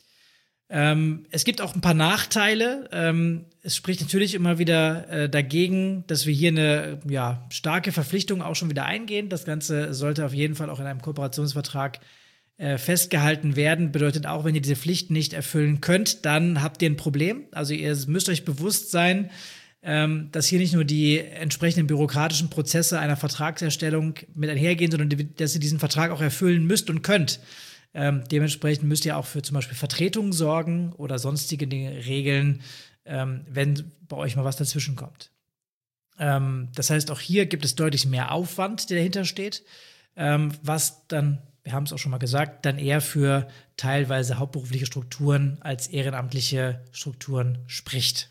Ähm, es gibt auch ein paar Nachteile. Ähm, es spricht natürlich immer wieder äh, dagegen, dass wir hier eine ja, starke Verpflichtung auch schon wieder eingehen. Das Ganze sollte auf jeden Fall auch in einem Kooperationsvertrag äh, festgehalten werden. Bedeutet auch, wenn ihr diese Pflichten nicht erfüllen könnt, dann habt ihr ein Problem. Also ihr müsst euch bewusst sein, ähm, dass hier nicht nur die entsprechenden bürokratischen Prozesse einer Vertragserstellung mit einhergehen, sondern die, dass ihr diesen Vertrag auch erfüllen müsst und könnt. Ähm, dementsprechend müsst ihr auch für zum Beispiel Vertretungen sorgen oder sonstige Dinge regeln, ähm, wenn bei euch mal was dazwischen kommt. Ähm, das heißt, auch hier gibt es deutlich mehr Aufwand, der dahinter steht, ähm, was dann, wir haben es auch schon mal gesagt, dann eher für teilweise hauptberufliche Strukturen als ehrenamtliche Strukturen spricht.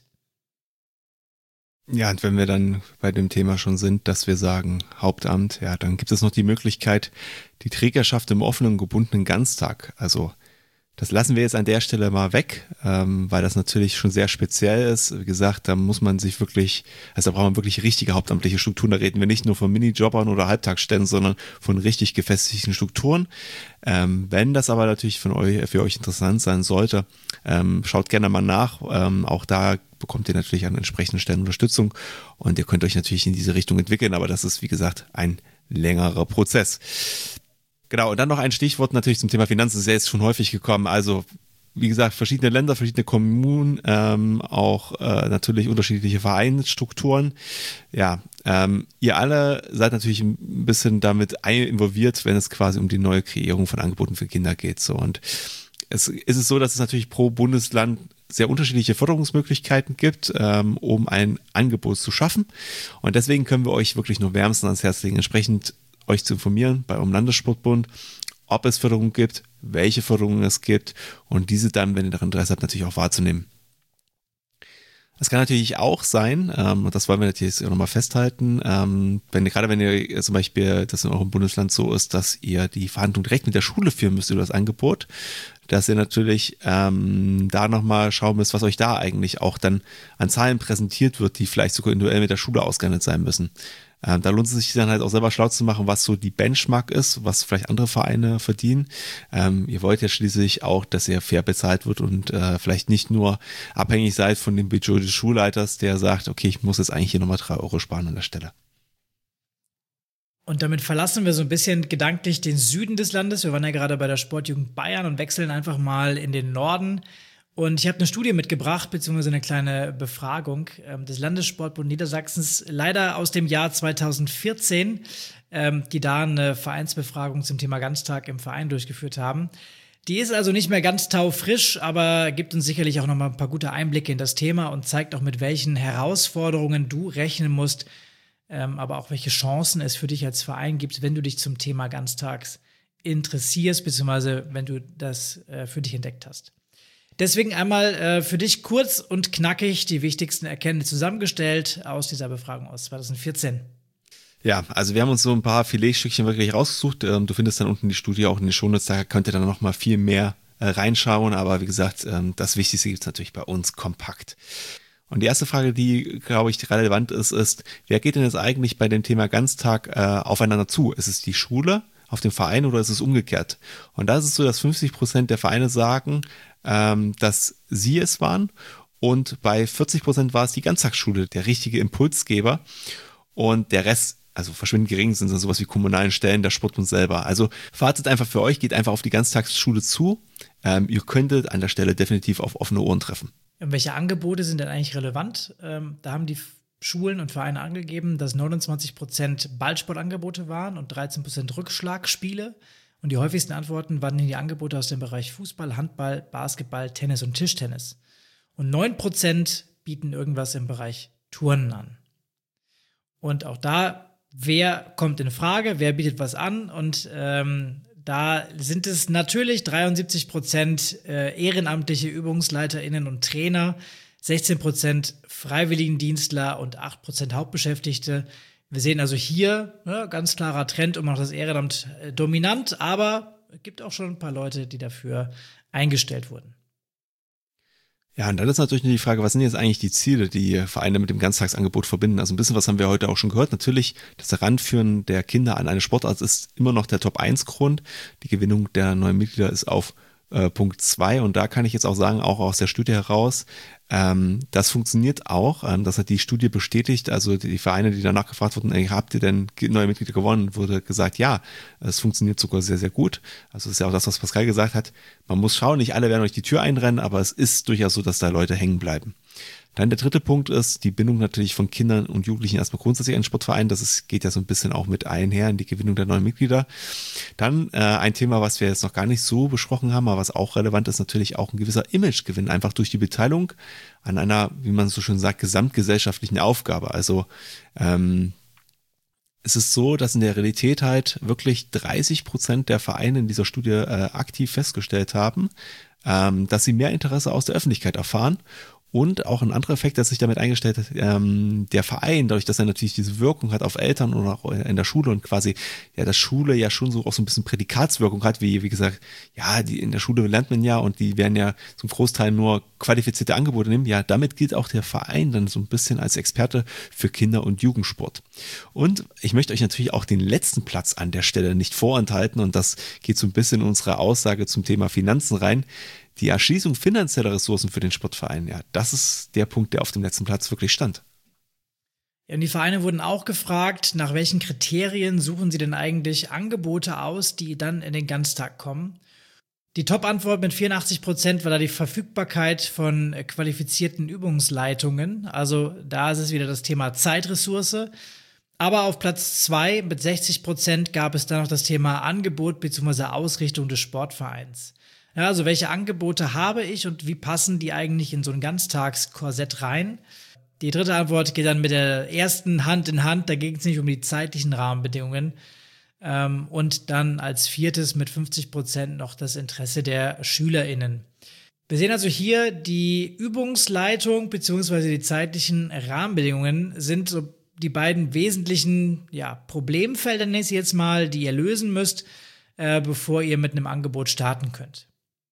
Ja, und wenn wir dann bei dem Thema schon sind, dass wir sagen Hauptamt, ja, dann gibt es noch die Möglichkeit, die Trägerschaft im offenen, gebundenen Ganztag. Also das lassen wir jetzt an der Stelle mal weg, ähm, weil das natürlich schon sehr speziell ist. Wie gesagt, da muss man sich wirklich, also da braucht man wirklich richtige hauptamtliche Strukturen. Da reden wir nicht nur von Minijobbern oder Halbtagsstellen, sondern von richtig gefestigten Strukturen. Ähm, wenn das aber natürlich von euch, für euch interessant sein sollte, ähm, schaut gerne mal nach. Ähm, auch da bekommt ihr natürlich an entsprechenden Stellen Unterstützung und ihr könnt euch natürlich in diese Richtung entwickeln, aber das ist, wie gesagt, ein längerer Prozess. Genau, und dann noch ein Stichwort natürlich zum Thema Finanzen, das ist ja jetzt schon häufig gekommen. Also, wie gesagt, verschiedene Länder, verschiedene Kommunen, ähm, auch äh, natürlich unterschiedliche Vereinsstrukturen. Ja, ähm, ihr alle seid natürlich ein bisschen damit involviert, wenn es quasi um die neue Kreierung von Angeboten für Kinder geht. So, und es ist es so, dass es natürlich pro Bundesland sehr unterschiedliche Förderungsmöglichkeiten gibt, ähm, um ein Angebot zu schaffen. Und deswegen können wir euch wirklich nur wärmstens ans Herz legen, entsprechend euch zu informieren bei eurem Landessportbund, ob es Förderungen gibt, welche Förderungen es gibt und diese dann, wenn ihr daran Interesse habt, natürlich auch wahrzunehmen. Es kann natürlich auch sein, ähm, und das wollen wir natürlich auch nochmal festhalten, ähm, wenn gerade wenn ihr zum Beispiel, das in eurem Bundesland so ist, dass ihr die Verhandlung direkt mit der Schule führen müsst über das Angebot, dass ihr natürlich ähm, da nochmal schauen müsst, was euch da eigentlich auch dann an Zahlen präsentiert wird, die vielleicht sogar individuell mit der Schule ausgehandelt sein müssen. Ähm, da lohnt es sich dann halt auch selber schlau zu machen, was so die Benchmark ist, was vielleicht andere Vereine verdienen. Ähm, ihr wollt ja schließlich auch, dass ihr fair bezahlt wird und äh, vielleicht nicht nur abhängig seid von dem Budget des Schulleiters, der sagt, okay, ich muss jetzt eigentlich hier nochmal drei Euro sparen an der Stelle. Und damit verlassen wir so ein bisschen gedanklich den Süden des Landes. Wir waren ja gerade bei der Sportjugend Bayern und wechseln einfach mal in den Norden. Und ich habe eine Studie mitgebracht, beziehungsweise eine kleine Befragung ähm, des Landessportbund Niedersachsens, leider aus dem Jahr zweitausendvierzehn, ähm, die da eine Vereinsbefragung zum Thema Ganztag im Verein durchgeführt haben. Die ist also nicht mehr ganz taufrisch, aber gibt uns sicherlich auch noch mal ein paar gute Einblicke in das Thema und zeigt auch, mit welchen Herausforderungen du rechnen musst, ähm, aber auch welche Chancen es für dich als Verein gibt, wenn du dich zum Thema Ganztags interessierst, beziehungsweise wenn du das äh, für dich entdeckt hast. Deswegen einmal äh, für dich kurz und knackig die wichtigsten Erkenntnisse zusammengestellt aus dieser Befragung aus zweitausendvierzehn. Ja, also wir haben uns so ein paar Filetstückchen wirklich rausgesucht. Ähm, du findest dann unten die Studie auch in den Shownotes, da könnt ihr dann noch mal viel mehr äh, reinschauen. Aber wie gesagt, ähm, das Wichtigste gibt es natürlich bei uns kompakt. Und die erste Frage, die, glaube ich, relevant ist, ist, wer geht denn jetzt eigentlich bei dem Thema Ganztag äh, aufeinander zu? Ist es die Schule auf dem Verein oder ist es umgekehrt? Und da ist es so, dass fünfzig Prozent der Vereine sagen, ähm, dass sie es waren. Und bei vierzig Prozent war es die Ganztagsschule, der richtige Impulsgeber. Und der Rest, also verschwindend gering, sind dann sowas wie kommunalen Stellen, der Sportbund selber. Also Fazit einfach für euch, geht einfach auf die Ganztagsschule zu. Ähm, ihr könntet an der Stelle definitiv auf offene Ohren treffen. Welche Angebote sind denn eigentlich relevant? Ähm, da haben die Schulen und Vereine angegeben, dass neunundzwanzig Prozent Ballsportangebote waren und dreizehn Prozent Rückschlagspiele. Und die häufigsten Antworten waren die Angebote aus dem Bereich Fußball, Handball, Basketball, Tennis und Tischtennis. Und neun Prozent bieten irgendwas im Bereich Turnen an. Und auch da, wer kommt in Frage, wer bietet was an? Und ähm, da sind es natürlich dreiundsiebzig Prozent äh, ehrenamtliche ÜbungsleiterInnen und Trainer, sechzehn Prozent Freiwilligendienstler und acht Prozent Hauptbeschäftigte. Wir sehen also hier ne, ganz klarer Trend um auch das Ehrenamt äh, dominant, aber es gibt auch schon ein paar Leute, die dafür eingestellt wurden. Ja, und dann ist natürlich nur die Frage, was sind jetzt eigentlich die Ziele, die Vereine mit dem Ganztagsangebot verbinden? Also ein bisschen was haben wir heute auch schon gehört. Natürlich, das Heranführen der Kinder an eine Sportart ist immer noch der Top eins Grund. Die Gewinnung der neuen Mitglieder ist auf äh, Punkt zwei. Und da kann ich jetzt auch sagen, auch aus der Studie heraus, ähm, das funktioniert auch. Ähm, das hat die Studie bestätigt. Also die Vereine, die danach gefragt wurden, ey, habt ihr denn neue Mitglieder gewonnen, wurde gesagt, ja, es funktioniert sogar sehr, sehr gut. Also das ist ja auch das, was Pascal gesagt hat. Man muss schauen, nicht alle werden euch die Tür einrennen, aber es ist durchaus so, dass da Leute hängen bleiben. Dann der dritte Punkt ist die Bindung natürlich von Kindern und Jugendlichen erstmal grundsätzlich an den Sportverein. Das ist, geht ja so ein bisschen auch mit einher in die Gewinnung der neuen Mitglieder. Dann äh, ein Thema, was wir jetzt noch gar nicht so besprochen haben, aber was auch relevant ist, natürlich auch ein gewisser Imagegewinn, einfach durch die Beteiligung an einer, wie man so schön sagt, gesamtgesellschaftlichen Aufgabe. Also ähm, es ist so, dass in der Realität halt wirklich dreißig Prozent der Vereine in dieser Studie äh, aktiv festgestellt haben, ähm, dass sie mehr Interesse aus der Öffentlichkeit erfahren. Und auch ein anderer Effekt, der sich damit eingestellt hat, ähm, der Verein, dadurch, dass er natürlich diese Wirkung hat auf Eltern oder auch in der Schule und quasi, ja, das Schule ja schon so auch so ein bisschen Prädikatswirkung hat, wie, wie gesagt, ja, die in der Schule lernt man ja und die werden ja zum Großteil nur qualifizierte Angebote nehmen. Ja, damit gilt auch der Verein dann so ein bisschen als Experte für Kinder- und Jugendsport. Und ich möchte euch natürlich auch den letzten Platz an der Stelle nicht vorenthalten und das geht so ein bisschen in unsere Aussage zum Thema Finanzen rein. Die Erschließung finanzieller Ressourcen für den Sportverein, ja, das ist der Punkt, der auf dem letzten Platz wirklich stand. Ja, und die Vereine wurden auch gefragt, nach welchen Kriterien suchen sie denn eigentlich Angebote aus, die dann in den Ganztag kommen. Die Top-Antwort mit vierundachtzig Prozent war da die Verfügbarkeit von qualifizierten Übungsleitungen. Also da ist es wieder das Thema Zeitressource. Aber auf Platz zwei mit sechzig Prozent gab es dann noch das Thema Angebot bzw. Ausrichtung des Sportvereins. Ja, also welche Angebote habe ich und wie passen die eigentlich in so ein Ganztagskorsett rein? Die dritte Antwort geht dann mit der ersten Hand in Hand, da ging es nicht um die zeitlichen Rahmenbedingungen. Ähm, und dann als viertes mit fünfzig Prozent noch das Interesse der SchülerInnen. Wir sehen also hier, die Übungsleitung bzw. die zeitlichen Rahmenbedingungen sind so die beiden wesentlichen ja, Problemfelder, nenne ich sie jetzt mal, die ihr lösen müsst, äh, bevor ihr mit einem Angebot starten könnt.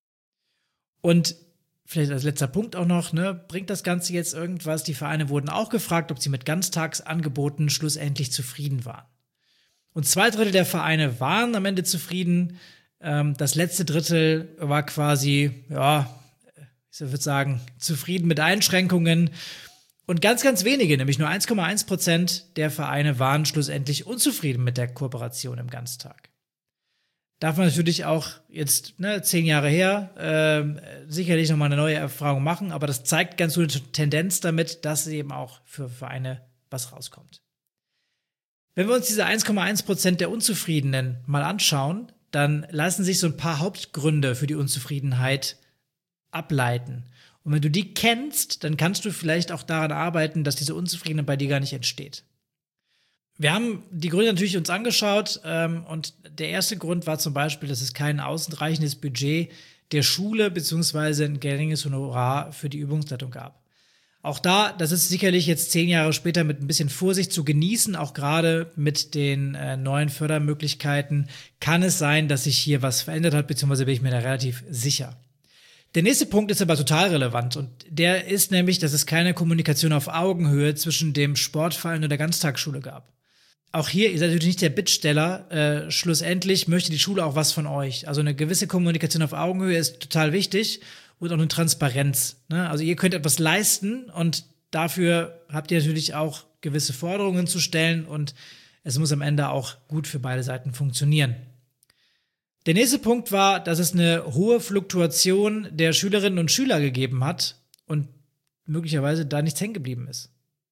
Und vielleicht als letzter Punkt auch noch, ne, bringt das Ganze jetzt irgendwas? Die Vereine wurden auch gefragt, ob sie mit Ganztagsangeboten schlussendlich zufrieden waren. Und zwei Drittel der Vereine waren am Ende zufrieden. Ähm, das letzte Drittel war quasi, ja, ich würde sagen, zufrieden mit Einschränkungen. Und ganz, ganz wenige, nämlich nur eins Komma eins Prozent der Vereine waren schlussendlich unzufrieden mit der Kooperation im Ganztag. Darf man natürlich auch jetzt, ne, zehn Jahre her, äh, sicherlich nochmal eine neue Erfahrung machen, aber das zeigt ganz gute Tendenz damit, dass eben auch für Vereine was rauskommt. Wenn wir uns diese eins Komma eins Prozent der Unzufriedenen mal anschauen, dann lassen sich so ein paar Hauptgründe für die Unzufriedenheit ableiten. Und wenn du die kennst, dann kannst du vielleicht auch daran arbeiten, dass diese Unzufriedenheit bei dir gar nicht entsteht. Wir haben die Gründe natürlich uns angeschaut ähm, und der erste Grund war zum Beispiel, dass es kein ausreichendes Budget der Schule beziehungsweise ein geringes Honorar für die Übungsleitung gab. Auch da, das ist sicherlich jetzt zehn Jahre später mit ein bisschen Vorsicht zu genießen, auch gerade mit den äh, neuen Fördermöglichkeiten kann es sein, dass sich hier was verändert hat, beziehungsweise bin ich mir da relativ sicher. Der nächste Punkt ist aber total relevant und der ist nämlich, dass es keine Kommunikation auf Augenhöhe zwischen dem Sportverein und der Ganztagsschule gab. Auch hier, ihr seid natürlich nicht der Bittsteller, äh, schlussendlich möchte die Schule auch was von euch. Also eine gewisse Kommunikation auf Augenhöhe ist total wichtig und auch eine Transparenz. Ne? Also ihr könnt etwas leisten und dafür habt ihr natürlich auch gewisse Forderungen zu stellen und es muss am Ende auch gut für beide Seiten funktionieren. Der nächste Punkt war, dass es eine hohe Fluktuation der Schülerinnen und Schüler gegeben hat und möglicherweise da nichts hängen geblieben ist.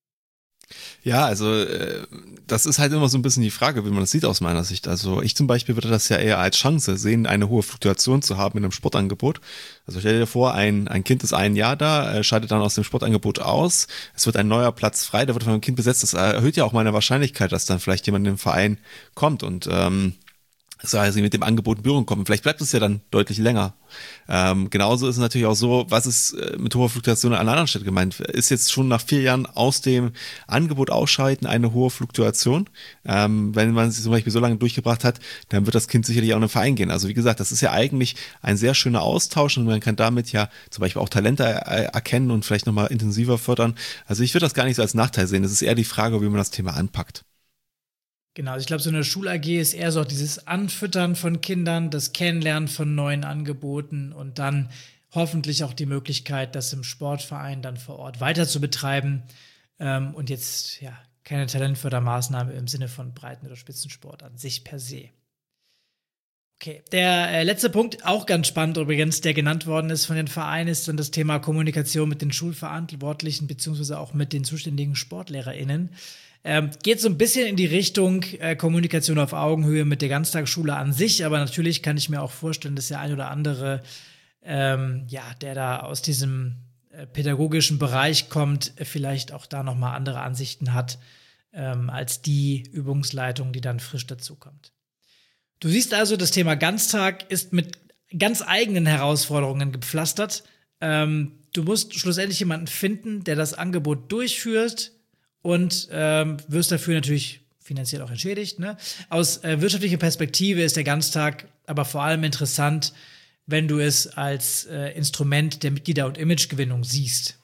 Ja, also äh, das ist halt immer so ein bisschen die Frage, wie man das sieht aus meiner Sicht. Also ich zum Beispiel würde das ja eher als Chance sehen, eine hohe Fluktuation zu haben in einem Sportangebot. Also stell dir vor, ein ein Kind ist ein Jahr da, äh, scheidet dann aus dem Sportangebot aus, es wird ein neuer Platz frei, der wird von einem Kind besetzt. Das erhöht ja auch meine Wahrscheinlichkeit, dass dann vielleicht jemand in den Verein kommt und ähm, so also mit dem Angebot in Berührung kommen. Vielleicht bleibt es ja dann deutlich länger. Ähm, genauso ist es natürlich auch so, was ist äh, mit hoher Fluktuation an anderen Stellen gemeint? Ist jetzt schon nach vier Jahren aus dem Angebot ausschalten eine hohe Fluktuation? Ähm, wenn man sie zum Beispiel so lange durchgebracht hat, dann wird das Kind sicherlich auch in den Verein gehen. Also wie gesagt, das ist ja eigentlich ein sehr schöner Austausch und man kann damit ja zum Beispiel auch Talente er- erkennen und vielleicht nochmal intensiver fördern. Also ich würde das gar nicht so als Nachteil sehen. Es ist eher die Frage, wie man das Thema anpackt. Genau, also ich glaube, so eine Schul-A G ist eher so dieses Anfüttern von Kindern, das Kennenlernen von neuen Angeboten und dann hoffentlich auch die Möglichkeit, das im Sportverein dann vor Ort weiter zu betreiben ähm, und jetzt ja keine Talentfördermaßnahme im Sinne von Breiten- oder Spitzensport an sich per se. Okay, der äh, letzte Punkt, auch ganz spannend übrigens, der genannt worden ist von den Vereinen, ist dann das Thema Kommunikation mit den Schulverantwortlichen beziehungsweise auch mit den zuständigen SportlehrerInnen. Ähm, geht so ein bisschen in die Richtung äh, Kommunikation auf Augenhöhe mit der Ganztagsschule an sich, aber natürlich kann ich mir auch vorstellen, dass der ein oder andere, ähm, ja, der da aus diesem äh, pädagogischen Bereich kommt, äh, vielleicht auch da nochmal andere Ansichten hat, ähm, als die Übungsleitung, die dann frisch dazukommt. Du siehst also, das Thema Ganztag ist mit ganz eigenen Herausforderungen gepflastert. Ähm, du musst schlussendlich jemanden finden, der das Angebot durchführt, und ähm, wirst dafür natürlich finanziell auch entschädigt. Ne? Aus äh, wirtschaftlicher Perspektive ist der Ganztag aber vor allem interessant, wenn du es als äh, Instrument der Mitglieder- und Imagegewinnung siehst.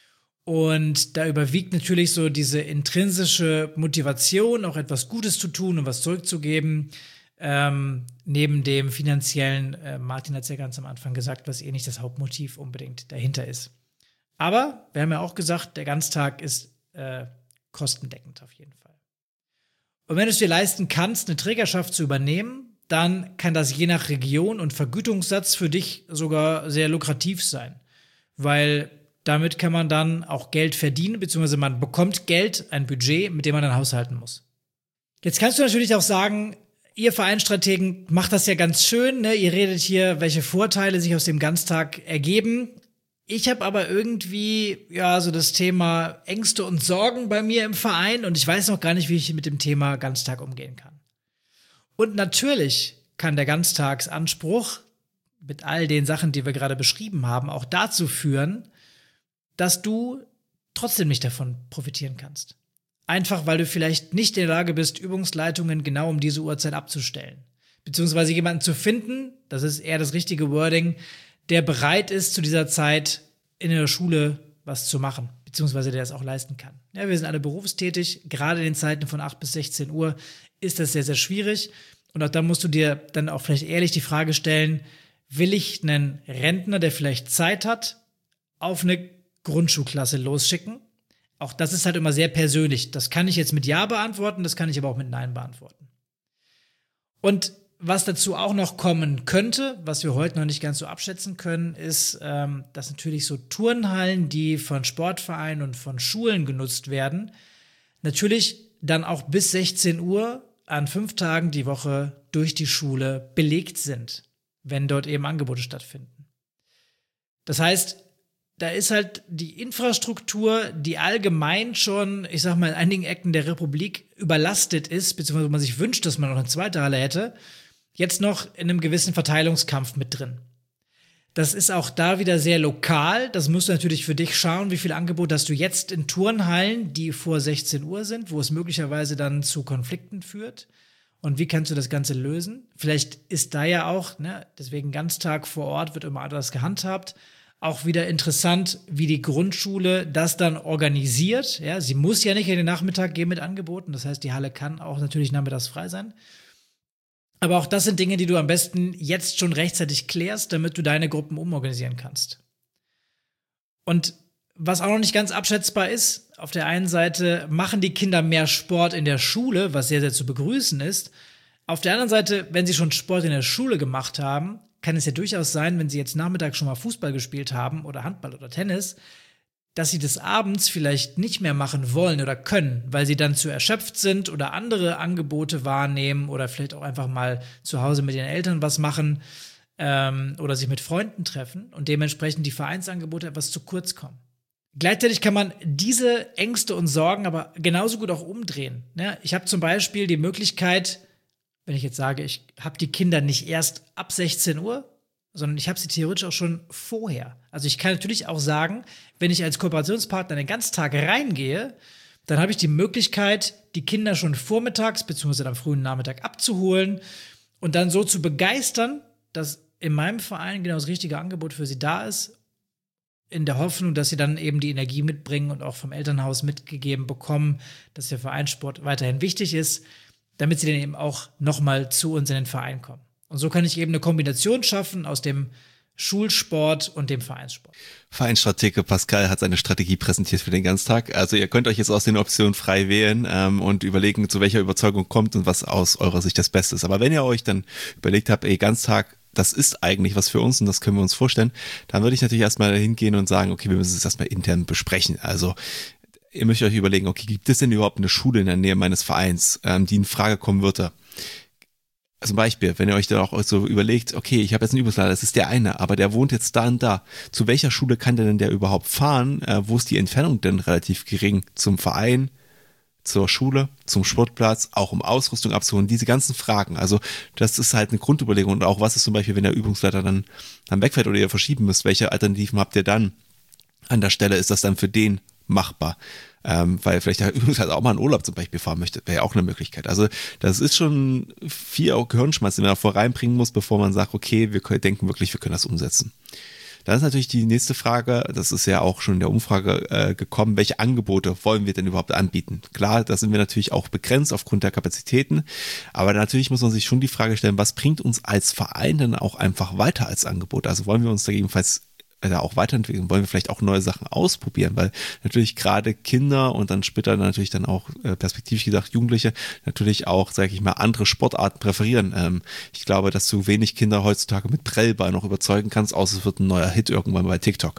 Und da überwiegt natürlich so diese intrinsische Motivation, auch etwas Gutes zu tun und was zurückzugeben, ähm, neben dem finanziellen, äh, Martin hat es ja ganz am Anfang gesagt, was eh nicht das Hauptmotiv unbedingt dahinter ist. Aber wir haben ja auch gesagt, der Ganztag ist äh, kostendeckend auf jeden Fall. Und wenn du es dir leisten kannst, eine Trägerschaft zu übernehmen, dann kann das je nach Region und Vergütungssatz für dich sogar sehr lukrativ sein. Weil damit kann man dann auch Geld verdienen, beziehungsweise man bekommt Geld, ein Budget, mit dem man dann haushalten muss. Jetzt kannst du natürlich auch sagen, ihr Vereinsstrategen macht das ja ganz schön, ne? Ihr redet hier, welche Vorteile sich aus dem Ganztag ergeben. Ich habe aber irgendwie, ja, so das Thema Ängste und Sorgen bei mir im Verein und ich weiß noch gar nicht, wie ich mit dem Thema Ganztag umgehen kann. Und natürlich kann der Ganztagsanspruch mit all den Sachen, die wir gerade beschrieben haben, auch dazu führen, dass du trotzdem nicht davon profitieren kannst. Einfach, weil du vielleicht nicht in der Lage bist, Übungsleitungen genau um diese Uhrzeit abzustellen. Beziehungsweise jemanden zu finden, das ist eher das richtige Wording, der bereit ist, zu dieser Zeit in der Schule was zu machen, beziehungsweise der es auch leisten kann. Ja, wir sind alle berufstätig, gerade in den Zeiten von acht bis sechzehn Uhr ist das sehr, sehr schwierig. Und auch da musst du dir dann auch vielleicht ehrlich die Frage stellen, will ich einen Rentner, der vielleicht Zeit hat, auf eine Grundschulklasse losschicken, Auch das ist halt immer sehr persönlich. Das kann ich jetzt mit Ja beantworten, das kann ich aber auch mit Nein beantworten. Und was dazu auch noch kommen könnte, was wir heute noch nicht ganz so abschätzen können, ist, ähm, dass natürlich so Turnhallen, die von Sportvereinen und von Schulen genutzt werden, natürlich dann auch bis sechzehn Uhr an fünf Tagen die Woche durch die Schule belegt sind, wenn dort eben Angebote stattfinden. Das heißt, da ist halt die Infrastruktur, die allgemein schon, ich sag mal, in einigen Ecken der Republik überlastet ist, beziehungsweise man sich wünscht, dass man noch eine zweite Halle hätte, jetzt noch in einem gewissen Verteilungskampf mit drin. Das ist auch da wieder sehr lokal. Das musst du natürlich für dich schauen, wie viel Angebot hast du jetzt in Turnhallen, die vor sechzehn Uhr sind, wo es möglicherweise dann zu Konflikten führt. Und wie kannst du das Ganze lösen? Vielleicht ist da ja auch, ne, deswegen Ganztag vor Ort wird immer anders gehandhabt, auch wieder interessant, wie die Grundschule das dann organisiert. Ja, sie muss ja nicht in den Nachmittag gehen mit Angeboten. Das heißt, die Halle kann auch natürlich nachmittags frei sein. Aber auch das sind Dinge, die du am besten jetzt schon rechtzeitig klärst, damit du deine Gruppen umorganisieren kannst. Und was auch noch nicht ganz abschätzbar ist, auf der einen Seite machen die Kinder mehr Sport in der Schule, was sehr, sehr zu begrüßen ist. Auf der anderen Seite, wenn sie schon Sport in der Schule gemacht haben, kann es ja durchaus sein, wenn sie jetzt nachmittags schon mal Fußball gespielt haben oder Handball oder Tennis, dass sie das abends vielleicht nicht mehr machen wollen oder können, weil sie dann zu erschöpft sind oder andere Angebote wahrnehmen oder vielleicht auch einfach mal zu Hause mit ihren Eltern was machen ähm, oder sich mit Freunden treffen und dementsprechend die Vereinsangebote etwas zu kurz kommen. Gleichzeitig kann man diese Ängste und Sorgen aber genauso gut auch umdrehen. Ne? Ich habe zum Beispiel die Möglichkeit, wenn ich jetzt sage, ich habe die Kinder nicht erst ab sechzehn Uhr, sondern ich habe sie theoretisch auch schon vorher. Also ich kann natürlich auch sagen, wenn ich als Kooperationspartner den ganzen Tag reingehe, dann habe ich die Möglichkeit, die Kinder schon vormittags bzw. am frühen Nachmittag abzuholen und dann so zu begeistern, dass in meinem Verein genau das richtige Angebot für sie da ist, in der Hoffnung, dass sie dann eben die Energie mitbringen und auch vom Elternhaus mitgegeben bekommen, dass der Vereinssport weiterhin wichtig ist, damit sie dann eben auch nochmal zu uns in den Verein kommen. Und so kann ich eben eine Kombination schaffen aus dem Schulsport und dem Vereinssport. Vereinsstratege Pascal hat seine Strategie präsentiert für den Ganztag. Also ihr könnt euch jetzt aus den Optionen frei wählen ähm, und überlegen, zu welcher Überzeugung kommt und was aus eurer Sicht das Beste ist. Aber wenn ihr euch dann überlegt habt, ey, Ganztag, das ist eigentlich was für uns und das können wir uns vorstellen, dann würde ich natürlich erstmal hingehen und sagen, okay, wir müssen es erstmal intern besprechen. Also ihr müsst euch überlegen, okay, gibt es denn überhaupt eine Schule in der Nähe meines Vereins, ähm, die in Frage kommen würde? Zum Beispiel, wenn ihr euch da auch so überlegt, okay, ich habe jetzt einen Übungsleiter, das ist der eine, aber der wohnt jetzt da und da. Zu welcher Schule kann der denn der überhaupt fahren? Äh, wo ist die Entfernung denn relativ gering zum Verein, zur Schule, zum Sportplatz, auch um Ausrüstung abzuholen? Diese ganzen Fragen. Also das ist halt eine Grundüberlegung. Und auch was ist zum Beispiel, wenn der Übungsleiter dann, dann wegfährt oder ihr verschieben müsst? Welche Alternativen habt ihr dann an der Stelle? Ist das dann für den machbar? Ähm, weil vielleicht der Übungsleiter auch mal in Urlaub zum Beispiel fahren möchte, wäre ja auch eine Möglichkeit. Also das ist schon viel Gehirnschmalz, den man davor reinbringen muss, bevor man sagt, okay, wir können, denken wirklich, wir können das umsetzen. Dann ist natürlich die nächste Frage, das ist ja auch schon in der Umfrage äh, gekommen, welche Angebote wollen wir denn überhaupt anbieten? Klar, da sind wir natürlich auch begrenzt aufgrund der Kapazitäten, aber natürlich muss man sich schon die Frage stellen, was bringt uns als Verein denn auch einfach weiter als Angebot? Also wollen wir uns da gegebenenfalls da auch weiterentwickeln, wollen wir vielleicht auch neue Sachen ausprobieren, weil natürlich gerade Kinder und dann später natürlich dann auch äh, perspektivisch gesagt Jugendliche natürlich auch, sage ich mal, andere Sportarten präferieren. Ähm, ich glaube, dass du wenig Kinder heutzutage mit Prellball noch überzeugen kannst, außer es wird ein neuer Hit irgendwann bei TikTok.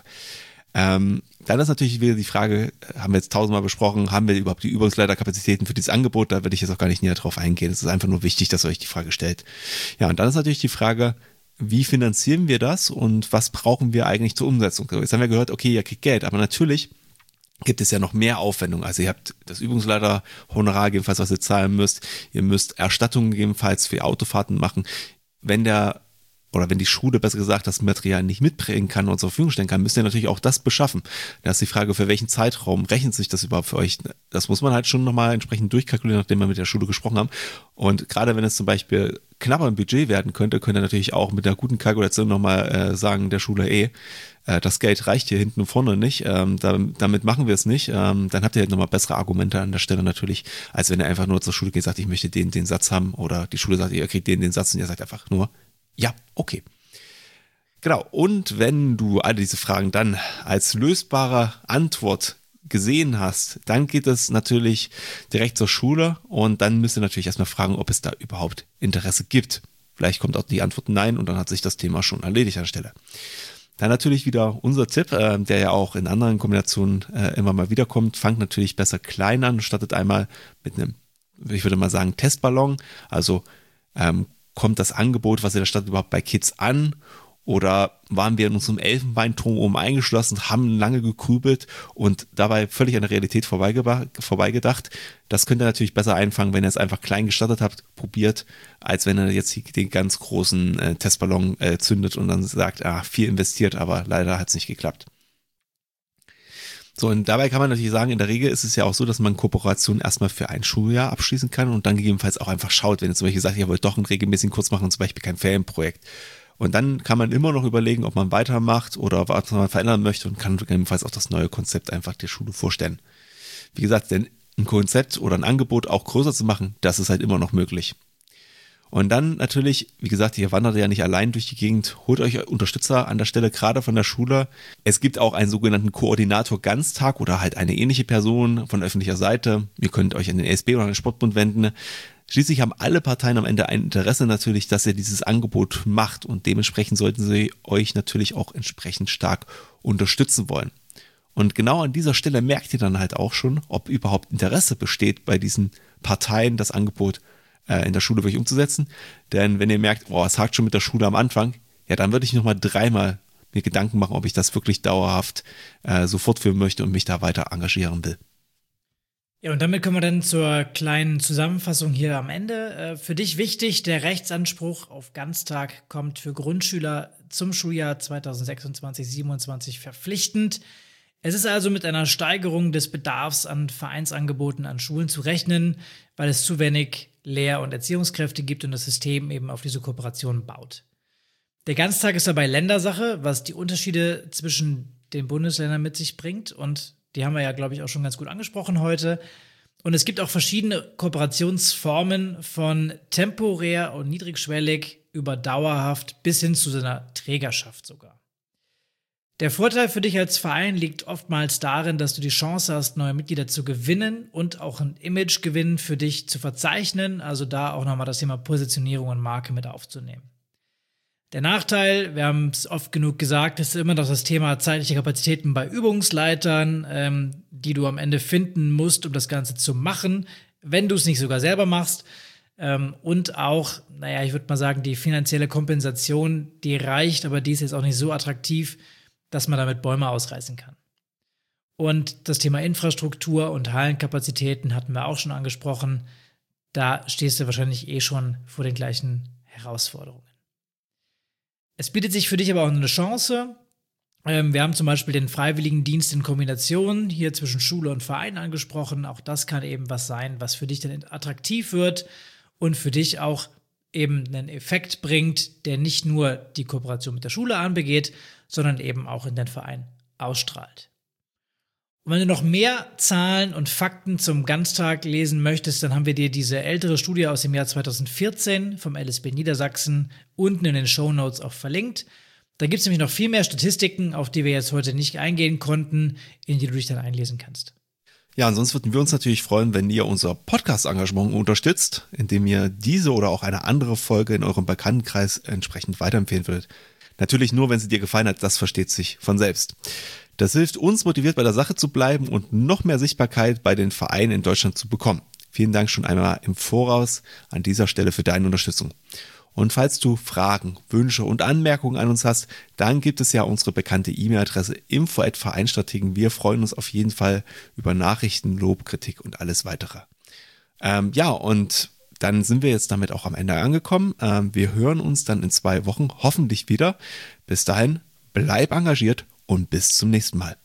Ähm, dann ist natürlich wieder die Frage, haben wir jetzt tausendmal besprochen, haben wir überhaupt die Übungsleiterkapazitäten für dieses Angebot? Da werde ich jetzt auch gar nicht näher drauf eingehen. Es ist einfach nur wichtig, dass ihr euch die Frage stellt. Ja, und dann ist natürlich die Frage, wie finanzieren wir das und was brauchen wir eigentlich zur Umsetzung? Jetzt haben wir gehört, okay, ihr kriegt Geld, aber natürlich gibt es ja noch mehr Aufwendungen. Also ihr habt das Übungsleiter-Honorar gegebenenfalls, was ihr zahlen müsst. Ihr müsst Erstattungen gegebenenfalls für Autofahrten machen. Wenn der oder wenn die Schule, besser gesagt, das Material nicht mitbringen kann und zur Verfügung stellen kann, müsst ihr natürlich auch das beschaffen. Da ist die Frage, für welchen Zeitraum rechnet sich das überhaupt für euch? Das muss man halt schon nochmal entsprechend durchkalkulieren, nachdem wir mit der Schule gesprochen haben. Und gerade wenn es zum Beispiel knapper im Budget werden könnte, könnt ihr natürlich auch mit einer guten Kalkulation nochmal äh, sagen der Schule, eh, äh, das Geld reicht hier hinten und vorne nicht, ähm, da, damit machen wir es nicht. Ähm, dann habt ihr halt nochmal bessere Argumente an der Stelle natürlich, als wenn ihr einfach nur zur Schule geht und sagt, ich möchte den, den Satz haben, oder die Schule sagt, ihr kriegt den, den Satz und ihr sagt einfach nur, ja, okay. Genau, und wenn du all diese Fragen dann als lösbare Antwort gesehen hast, dann geht es natürlich direkt zur Schule und dann müsst ihr natürlich erstmal fragen, ob es da überhaupt Interesse gibt. Vielleicht kommt auch die Antwort nein und dann hat sich das Thema schon erledigt an der Stelle. Dann natürlich wieder unser Tipp, äh, der ja auch in anderen Kombinationen äh, immer mal wieder kommt. Fangt natürlich besser klein an, startet einmal mit einem, ich würde mal sagen, Testballon. Also ähm, kommt das Angebot, was in der Stadt überhaupt bei Kids an? Oder waren wir in unserem Elfenbeinturm oben eingeschlossen, haben lange gegrübelt und dabei völlig an der Realität vorbeigedacht. Das könnt ihr natürlich besser einfangen, wenn ihr es einfach klein gestartet habt, probiert, als wenn ihr jetzt den ganz großen äh, Testballon äh, zündet und dann sagt, ah, viel investiert, aber leider hat es nicht geklappt. So, und dabei kann man natürlich sagen, in der Regel ist es ja auch so, dass man Kooperationen erstmal für ein Schuljahr abschließen kann und dann gegebenenfalls auch einfach schaut, wenn ihr zum Beispiel sagt, ihr wollt doch einen regelmäßigen Kurs machen, zum Beispiel kein Ferienprojekt. Und dann kann man immer noch überlegen, ob man weitermacht oder was man verändern möchte und kann gegebenenfalls auch das neue Konzept einfach der Schule vorstellen. Wie gesagt, denn ein Konzept oder ein Angebot auch größer zu machen, das ist halt immer noch möglich. Und dann natürlich, wie gesagt, ihr wandert ja nicht allein durch die Gegend, holt euch Unterstützer an der Stelle, gerade von der Schule. Es gibt auch einen sogenannten Koordinator Ganztag oder halt eine ähnliche Person von öffentlicher Seite. Ihr könnt euch an den E S B oder an den Sportbund wenden. Schließlich haben alle Parteien am Ende ein Interesse natürlich, dass ihr dieses Angebot macht und dementsprechend sollten sie euch natürlich auch entsprechend stark unterstützen wollen. Und genau an dieser Stelle merkt ihr dann halt auch schon, ob überhaupt Interesse besteht bei diesen Parteien, das Angebot äh, in der Schule wirklich umzusetzen. Denn wenn ihr merkt, boah, es hakt schon mit der Schule am Anfang, ja, dann würde ich nochmal dreimal mir Gedanken machen, ob ich das wirklich dauerhaft äh, so fortführen möchte und mich da weiter engagieren will. Ja, und damit kommen wir dann zur kleinen Zusammenfassung hier am Ende. Äh, für dich wichtig, der Rechtsanspruch auf Ganztag kommt für Grundschüler zum Schuljahr zweitausendsechsundzwanzig siebenundzwanzig verpflichtend. Es ist also mit einer Steigerung des Bedarfs an Vereinsangeboten an Schulen zu rechnen, weil es zu wenig Lehr- und Erziehungskräfte gibt und das System eben auf diese Kooperation baut. Der Ganztag ist dabei Ländersache, was die Unterschiede zwischen den Bundesländern mit sich bringt und die haben wir ja, glaube ich, auch schon ganz gut angesprochen heute. Und es gibt auch verschiedene Kooperationsformen von temporär und niedrigschwellig über dauerhaft bis hin zu so einer Trägerschaft sogar. Der Vorteil für dich als Verein liegt oftmals darin, dass du die Chance hast, neue Mitglieder zu gewinnen und auch ein Imagegewinn für dich zu verzeichnen. Also da auch nochmal das Thema Positionierung und Marke mit aufzunehmen. Der Nachteil, wir haben es oft genug gesagt, ist immer noch das Thema zeitliche Kapazitäten bei Übungsleitern, ähm, die du am Ende finden musst, um das Ganze zu machen, wenn du es nicht sogar selber machst. Ähm, und auch, naja, ich würde mal sagen, die finanzielle Kompensation, die reicht, aber die ist jetzt auch nicht so attraktiv, dass man damit Bäume ausreißen kann. Und das Thema Infrastruktur und Hallenkapazitäten hatten wir auch schon angesprochen. Da stehst du wahrscheinlich eh schon vor den gleichen Herausforderungen. Es bietet sich für dich aber auch eine Chance. Ähm, wir haben zum Beispiel den Freiwilligendienst in Kombination hier zwischen Schule und Verein angesprochen. Auch das kann eben was sein, was für dich dann attraktiv wird und für dich auch eben einen Effekt bringt, der nicht nur die Kooperation mit der Schule anbegeht, sondern eben auch in den Verein ausstrahlt. Und wenn du noch mehr Zahlen und Fakten zum Ganztag lesen möchtest, dann haben wir dir diese ältere Studie aus dem Jahr zweitausendvierzehn vom L S B Niedersachsen unten in den Shownotes auch verlinkt. Da gibt es nämlich noch viel mehr Statistiken, auf die wir jetzt heute nicht eingehen konnten, in die du dich dann einlesen kannst. Ja, ansonsten würden wir uns natürlich freuen, wenn ihr unser Podcast-Engagement unterstützt, indem ihr diese oder auch eine andere Folge in eurem Bekanntenkreis entsprechend weiterempfehlen würdet. Natürlich nur, wenn sie dir gefallen hat, das versteht sich von selbst. Das hilft uns, motiviert bei der Sache zu bleiben und noch mehr Sichtbarkeit bei den Vereinen in Deutschland zu bekommen. Vielen Dank schon einmal im Voraus an dieser Stelle für deine Unterstützung. Und falls du Fragen, Wünsche und Anmerkungen an uns hast, dann gibt es ja unsere bekannte E-Mail-Adresse info at vereinsstrategen. Wir freuen uns auf jeden Fall über Nachrichten, Lob, Kritik und alles weitere. Ähm, ja, und dann sind wir jetzt damit auch am Ende angekommen. Ähm, wir hören uns dann in zwei Wochen hoffentlich wieder. Bis dahin, bleib engagiert und bis zum nächsten Mal.